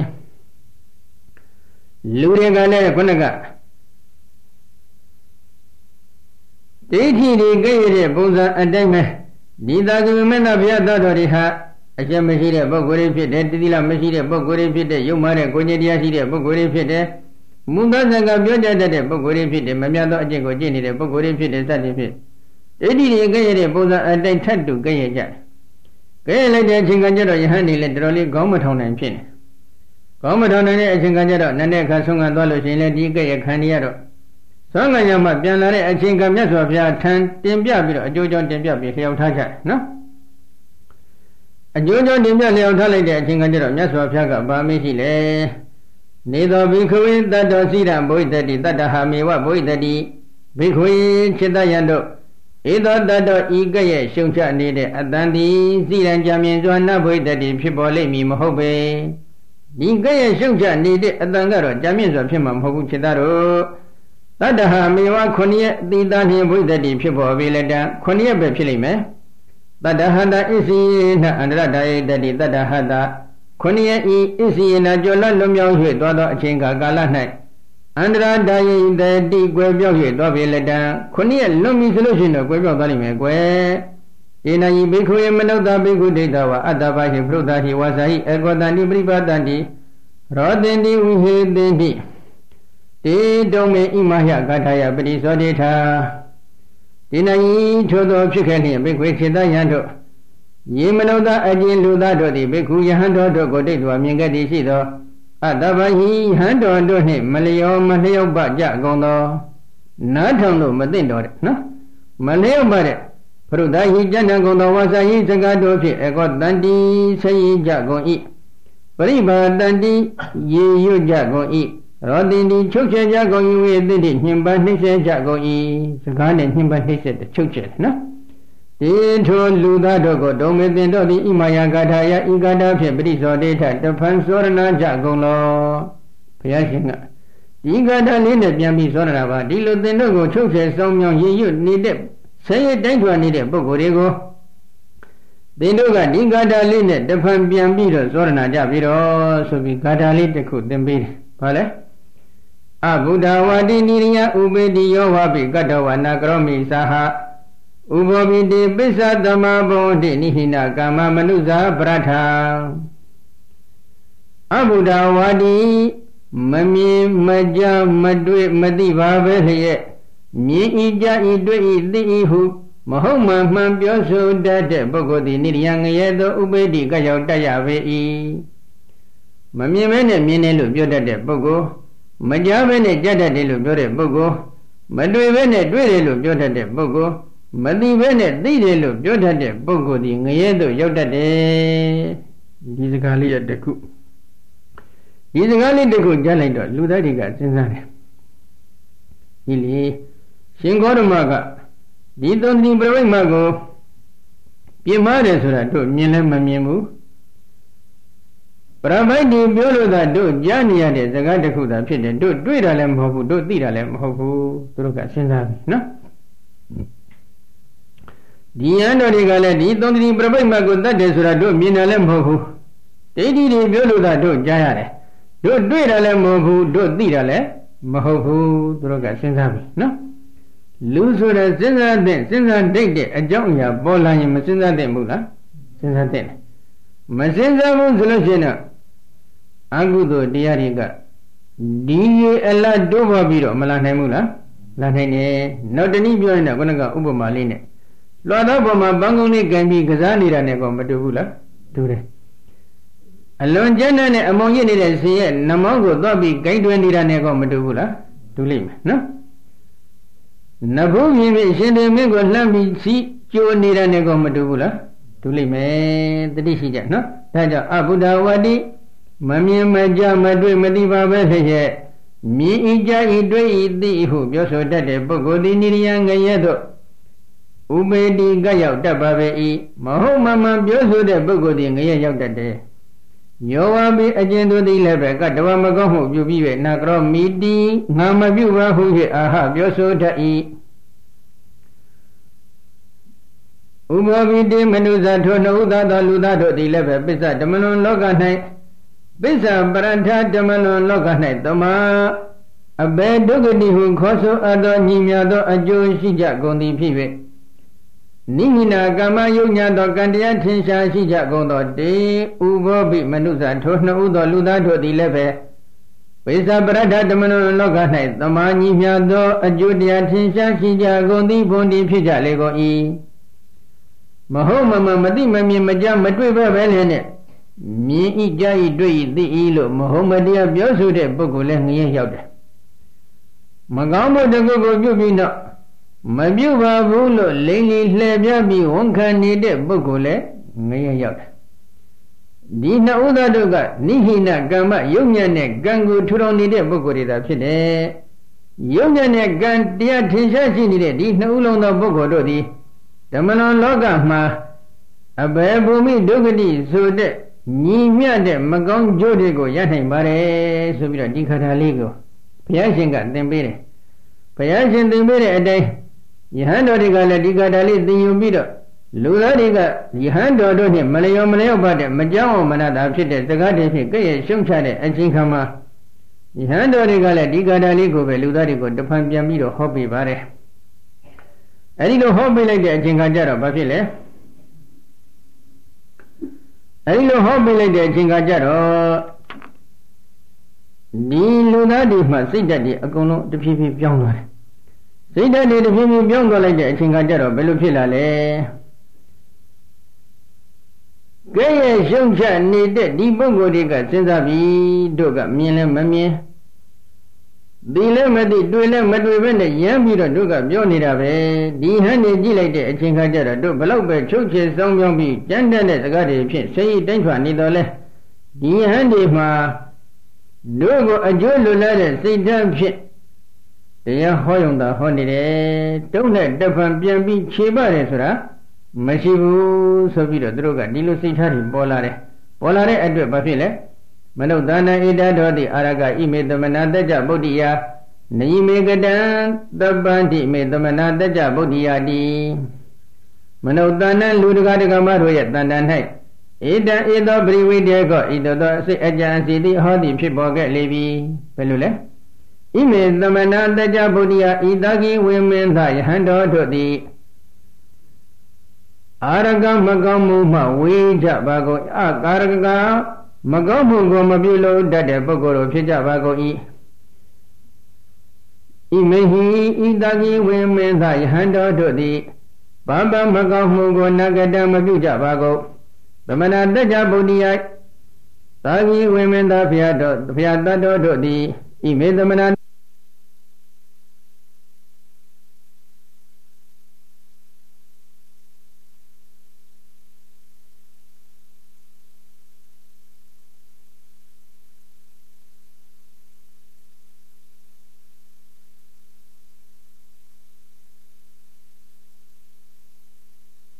လူတွေကလည်းခုနကဒိဋ္ဌိတွေကဲ့ရဲ့ပုံစံအတိုင်းပဲဒီသာဂဝိမင်းသားဘုရားတော်တွေဟာအကျင့်မရှိတဲ့ပုဂ္ဂိုလ်တွေဖြစ်တယ်တတိလမရှိတဲ့ပုဂ္ဂိုလ်တွေဖြစ်တယ်ယုံမာတဲ့ကိုယ်ကျင့်တရားရှိတဲ့ပုဂ္ဂိုလ်တွေဖြစ်တယ်မူသားစံကပြောကြတတ်တဲ့ပုဂ္ဂိုလ်တွေဖြစ်တယ်မမြတ်သောအကျင့်ကိုကျင့်နေတဲ့ပုဂ္ဂိုလ်တွေဖြစ်တယ်စသည်ဖြင့်ဒိဋ္ဌိတွေကဲ့ရဲ့ပုံစံအတိုင်းထပ်တူကဲ့ရဲ့ကြတယ်ကဲ့လိုက်တဲ့အချိန်ကကျတော့ယဟန်နေလည်းတော်တော်လေးခေါင်းမထောင်နိုင်ဖြစ်နေကောင်းမထောင်နိုင်တဲ့အချိန်ကကျတော့နည်းနည်းခါဆုံးကသွားလို့ရှိရင်လည်းဒီကဲ့ရဲ့ခံရတော့သောကံရမှပြန်လာတဲ့အချိန်ကမြတ်စွာဘုရားထံတင်ပြပြီးတော့အကျိုးကြောင့်တင်ပြပြီးလျှောက်ထားကြတယ်နော်အကျိုးကြောင့်တင်ပြလျှောက်ထားလိုက်တဲ့အချိန်ကကျတော့မြတ်စွာဘုရားကဗာမေးရှိလေနေသောဘိခဝေတတ္တောစိရံဘုိတတိတတ္တဟာမေဝဘုိတတိဘိခဝေจิตယံတို့ဧသောတတ္တောဤကဲ့ရဲ့ရှုံချနေတဲ့အတန်တိစိရံကြမြင်စွာနဘုိတတိဖြစ်ပေါ်လိမ့်မည်မဟုတ်ပေဒီကဲ့ရဲ့ရှုပ်ချနေတဲ့အတန်ကတော့ကြာမြင့်စွာဖြစ်မှာမဟုတ်ဘူးဖြစ်သားတို့တတ္တဟာမေဝခုနှစ်ရက်အတိသားနှင့်ဘုဒ္ဓတိဖြစ်ပေါ်ပြီလက်တံခုနှစ်ရက်ပဲဖြစ်လိမ့်မယ်တတ္တဟတအစ္စယေနအန္တရတယေတတိတတ္တဟတခုနှစ်ရက်ဤအစ္စယေနကျော်လလွန်မြောက်၍သွားသောအချိန်ကာလ၌အန္တရတယေတတိကွယ်ပြောက်၍သွားပြီလက်တံခုနှစ်ရက်လွန်ပြီဆိုလို့ရှိရင်တော့ကွယ်ပြောက်သွားလိမ့်မယ်ကွယ်ဧနယိဘိက္ခုယေမနုဿဘိက္ခုဒိဋ္ဌဝါအတ္တဘာဟိပရုဒ္ဓဟိဝါစာဟိအကောတန္တိပရိပါတန္တိရောတင်တိဝိဟေတိတိတေတုံမေဣမဟယဂထာယပတိသောတေထာဒီနယိထိုသောဖြစ်ခဲ့လျင်ဘိက္ခုခေတယံတို့ယေမနုဿအကျဉ်လူသားတို့သည်ဘိက္ခုယဟန်တော်တို့ကိုဒိဋ္ဌဝါမြင်ခဲ့သည်ရှိသောအတ္တဘာဟိဟန်တော်တို့နှင့်မလျောမလျော့ပကြကုန်သောနားထောင်လို့မသိတော်တဲ့နော်မလျော့ပတဲ့ပရုဒ္ဓဟိကျမ်းတန်ကုန်သောဝါစာဟိစကားတို့ဖြင့်အကောတန္တိဆေယကြကုန်၏ပရိပါတန္တိရေရွတ်ကြကုန်၏ရောတင်တိချုပ်ချယ်ကြကုန်၏ဝေတိတိညှဉ်းပန်းနှိမ့်ဆက်ကြကုန်၏စကားနဲ့ညှဉ်းပန်းနှိမ့်ဆက်တဲ့ချုပ်ချယ်နော်ဒီထိုလူသားတို့ကိုဒုံမေတင်တို့သည်ဣမယဂါထာယဤဂါထာဖြင့်ပရိသောတေထတဖန်သောရဏကြကုန်လောဘုရားရှင်ကဒီဂါထာလေးနဲ့ပြန်ပြီးသောရဏပါဒီလိုတင်တို့ကိုချုပ်ချယ်ဆောင်မြောင်ရေရွတ်နေတဲ့ဆဲရဲတိုင်းထွာနေတဲ့ပုဂ္ဂိုလ်တွေကိုသင်တို့ကဒီဂါထာလေးနဲ့တဖန်ပြန်ပြီးတော့သောရဏကြပြီးတော့ဆိုပြီးဂါထာလေးတစ်ခုသင်ပေးတယ်။ဘာလဲအဘုဒ္ဓဝါတိနိရိယဥပေတိယောဝပိကတ္တဝနာကရောမိသဟဥဘောပိတိပစ္ဆသမဘောတိနိဟိနကာမမနုဇာပရထာအဘုဒ္ဓဝါတိမမြင်မကြားမတွေ့မသိပါပဲလျက်မြင်ဤကြဤတွေ့ဤသိဤဟုမဟုတ်မှန်မှန်ပြောဆိုတတ်တဲ့ပုဂ္ဂိုလ်သည်နိရိယငရဲသောဥပေတိကရောက်တတ်ရပေ၏မမြင်မဲနဲ့မြင်တယ်လို့ပြောတတ်တဲ့ပုဂ္ဂိုလ်မကြားပဲနဲ့ကြားတတ်တယ်လို့ပြောတဲ့ပုဂ္ဂိုလ်မတွေ့ပဲနဲ့တွေ့တယ်လို့ပြောတတ်တဲ့ပုဂ္ဂိုလ်မသိပဲနဲ့သိတယ်လို့ပြောတတ်တဲ့ပုဂ္ဂိုလ်သည်ငရဲသို့ရောက်တတ်တယ်ဒီစကားလေးရတခုဒီစကားလေးတခုကြားလိုက်တော့လူသားတွေကစဉ်းစားတယ်ဒီလေရှင်ဂေါတမကဒီသုံးတိပြိဝိမကိုပြင်မာတယ်ဆိုတာတို့မြင်လည်းမမြင်ဘူးပရပိုက်ဒီပြောလို့သာတို့ကြားနေရတဲ့စကားတစ်ခုသာဖြစ်တယ်တို့တွေ့တာလည်းမဟုတ်ဘူးတို့သိတာလည်းမဟုတ်ဘူးသူတို့ကစဉ်းစားပြီနော်ဒီယန္တော်တွေကလည်းဒီသုံးတိပြိဝိမကိုတတ်တယ်ဆိုတာတို့မြင်တာလည်းမဟုတ်ဘူးဒိဋ္ဌိတွေပြောလို့သာတို့ကြားရတယ်တို့တွေ့တာလည်းမဟုတ်ဘူးတို့သိတာလည်းမဟုတ်ဘူးသူတို့ကစဉ်းစားပြီနော်လူဆိုတဲ့စဉ်းစားတဲ့စဉ်းစားတိတ်တဲ့အကြောင်းအရာပေါ်လာရင်မစဉ်းစားသင့်ဘူးလားစဉ်းစားသင့်တယ်မစဉ်းစားဘူးဆိုလို့ရှိရင်တော့အကုသိုလ်တရားတွေကဒီရေအလတ်တိုးပေါ်ပြီးတော့မလာနိုင်ဘူးလားလာနိုင်တယ်နောက်တနည်းပြောရင်တော့ခုနကဥပမာလေးနဲ့လွှတ်တော့ပေါ်မှာဘန်းကုန်းလေးကန်ပြီးကစားနေတာနဲ့ကောမတူဘူးလားတူတယ်အလွန်ကျန်းတဲ့နဲ့အမုံရစ်နေတဲ့ဆင်ရဲ့နမောင်းကိုသွားပြီးဂိုင်းတွင်နေတာနဲ့ကောမတူဘူးလားတူလိမ့်မယ်နော်နဘုမြင်ပြီးရှင်တေမင်းကိုလှမ်းပြီးစီကြိုနေတာနဲ့ကောမတူဘူးလားတူလိမ့်မယ်တတိရှိကြနော်ဒါကြောင့်အဘုဒ္ဓဝါတိမမြင်မကြားမတွေ့မသိပါပဲလျက်မြင်ဤကြားဤတွေ့ဤသိဤဟုပြောဆိုတတ်တဲ့ပုဂ္ဂိုလ်သည်နိရိယငရဲသို့ဥပေတိကရောက်တတ်ပါပဲ၏မဟုတ်မမှန်ပြောဆိုတဲ့ပုဂ္ဂိုလ်သည်ငရဲရောက်တတ်တယ်ယောဝပိအကျဉ်သူသည်လည်းပဲကတ္တဝမကောင်းမှုပြုပြီး၍နာကရောမိတိငါမပြုပါဟု၍အာဟပြောဆိုတတ်၏ဥဘောပိတိမနုဇာထိုနှုတ်သားသောလူသားတို့သည်လည်းပဲပစ္စဓမ္မလွန်လောက၌ပစ္စပရထဓမ္မလွန်လောက၌တမအဘေဒုက္ခတိဟုခေါ်ဆိုအပ်သောညီမြသောအကျိုးရှိကြကုန်သည်ဖြစ်၍နိမိနာကမ္မယုံညာသောကံတရားထင်ရှားရှိကြကုန်သောတေဥဘောပိမနုဇာထိုနှုတ်သောလူသားတို့သည်လည်းပဲပစ္စပရထဓမ္မလွန်လောက၌တမညီမြသောအကျိုးတရားထင်ရှားရှိကြကုန်သည်ဘုံသည်ဖြစ်ကြလေကုန်၏မဟုတ်မမှန်မသိမမြင်မကြားမတွေ့ပဲပဲလည်းနဲ့မြင်ဤကြားဤတွေ့ဤသိဤလို့မဟုတ်မတရားပြောဆိုတဲ့ပုဂ္ဂိုလ်လည်းငရဲရောက်တယ်မကောင်းမှုတစ်ခုကိုပြုပြီးတော့မပြုပါဘူးလို့လိမ့်လီလှည့်ပြပြီးဝန်ခံနေတဲ့ပုဂ္ဂိုလ်လည်းငရဲရောက်တယ်ဒီနှစ်ဥဒ္ဒတို့ကနိဟိနကမ္မယုံညံ့တဲ့ကံကိုထူထောင်နေတဲ့ပုဂ္ဂိုလ်တွေသာဖြစ်တယ်ယုံညံ့တဲ့ကံတရားထင်ရှားရှိနေတဲ့ဒီနှစ်ဦးလုံးသောပုဂ္ဂိုလ်တို့သည်ဓမ္မလွန်လောကမှာအဘယ်ဘူမိဒုက္ခတိဆိုတဲ့ညီမြတ်တဲ့မကောင်းကျိုးတွေကိုရနိုင်ပါတယ်ဆိုပြီးတော့ဒီခါထာလေးကိုဘုရားရှင်ကသင်ပေးတယ်ဘုရားရှင်သင်ပေးတဲ့အတိုင်းယဟန်တော်တွေကလည်းဒီခါထာလေးသင်ယူပြီးတော့လူသားတွေကယဟန်တော်တို့နဲ့မလျော်မလျော်ပါတဲ့မကြောက်အောင်မနာတာဖြစ်တဲ့စကားတွေဖြင့်ကဲ့ရဲ့ရှုံချတဲ့အချိန်ခါမှာယဟန်တော်တွေကလည်းဒီခါထာလေးကိုပဲလူသားတွေကိုတဖန်ပြန်ပြီးတော့ဟောပေးပါတယ်အဲဒီလိုဟောပေးလိုက်တဲ့အချိန်ခါကျတော့ဘာဖြစ်လဲအဲဒီလိုဟောပေးလိုက်တဲ့အချိန်ခါကျတော့ဒီလူသားတွေမှစိတ်ဓာတ်တွေအကုန်လုံးတဖြည်းဖြည်းပြောင်းသွားတယ်စိတ်ဓာတ်တွေတဖြည်းဖြည်းပြောင်းသွားလိုက်တဲ့အချိန်ခါကျတော့ဘယ်လိုဖြစ်လာလဲကဲ့ရဲ့ရှုံချနေတဲ့ဒီပုဂ္ဂိုလ်တွေကစဉ်းစားပြီးတို့ကမြင်လဲမမြင်ဒီလည်းမသိတွေ့လည်းမတွေ့ပဲနဲ့ရမ်းပြီးတော့တို့ကပြောနေတာပဲဒီဟန်နေကြည့်လိုက်တဲ့အချိန်ခါကျတော့တို့ဘလောက်ပဲချုပ်ချယ်စောင်းပြောင်းပြီးကြမ်းတမ်းတဲ့စကားတွေဖြင့်စိတ်တိုင်းထွာနေတော့လဲဒီဟန်ဒီမှာတို့ကိုအကျိုးလွတ်လာတဲ့စိတ်ဓာတ်ဖြင့်တရားဟောရုံသာဟောနေတယ်တုံးနဲ့တဖန်ပြန်ပြီးခြေပါတယ်ဆိုတာမရှိဘူးဆိုပြီးတော့တို့ကဒီလိုစိတ်ထားတွေပေါ်လာတယ်ပေါ်လာတဲ့အတွက်ဘာဖြစ်လဲမနုဿာနဣဒတော်တိအာရကဣမေသမနာတကြဗုဒ္ဓိယနိမေကတံသဗ္ဗန္တိမေသမနာတကြဗုဒ္ဓိယတိမနုဿာနလူတကာတကမတို့ရဲ့တန်တန်၌ဣတံဧသောပရိဝိတေကောဣတသောအစိတ်အကြံစီတိဟောသည်ဖြစ်ပေါ်ခဲ့လေပြီဘယ်လိုလဲဣမေသမဏတကြဗုဒ္ဓယဤတကိဝေမင်းသယဟန်တော်တို့သည်အာရကမကောင်းမှုမှဝေးကြပါကုန်အကာရကမကောင်းမှုကိုမပြုလို့တတ်တဲ့ပုဂ္ဂိုလ်တို့ဖြစ်ကြပါကုန်၏ဣမေဟိဤတကိဝေမင်းသယဟန်တော်တို့သည်ဘာပမကောင်းမှုကိုနဂတမပြုကြပါကုန်သမဏတကြဗုဒ္ဓယသာကိဝေမင်းသဘုရားတော်ဘုရားတတ်တော်တို့သည်ဣမေသမဏ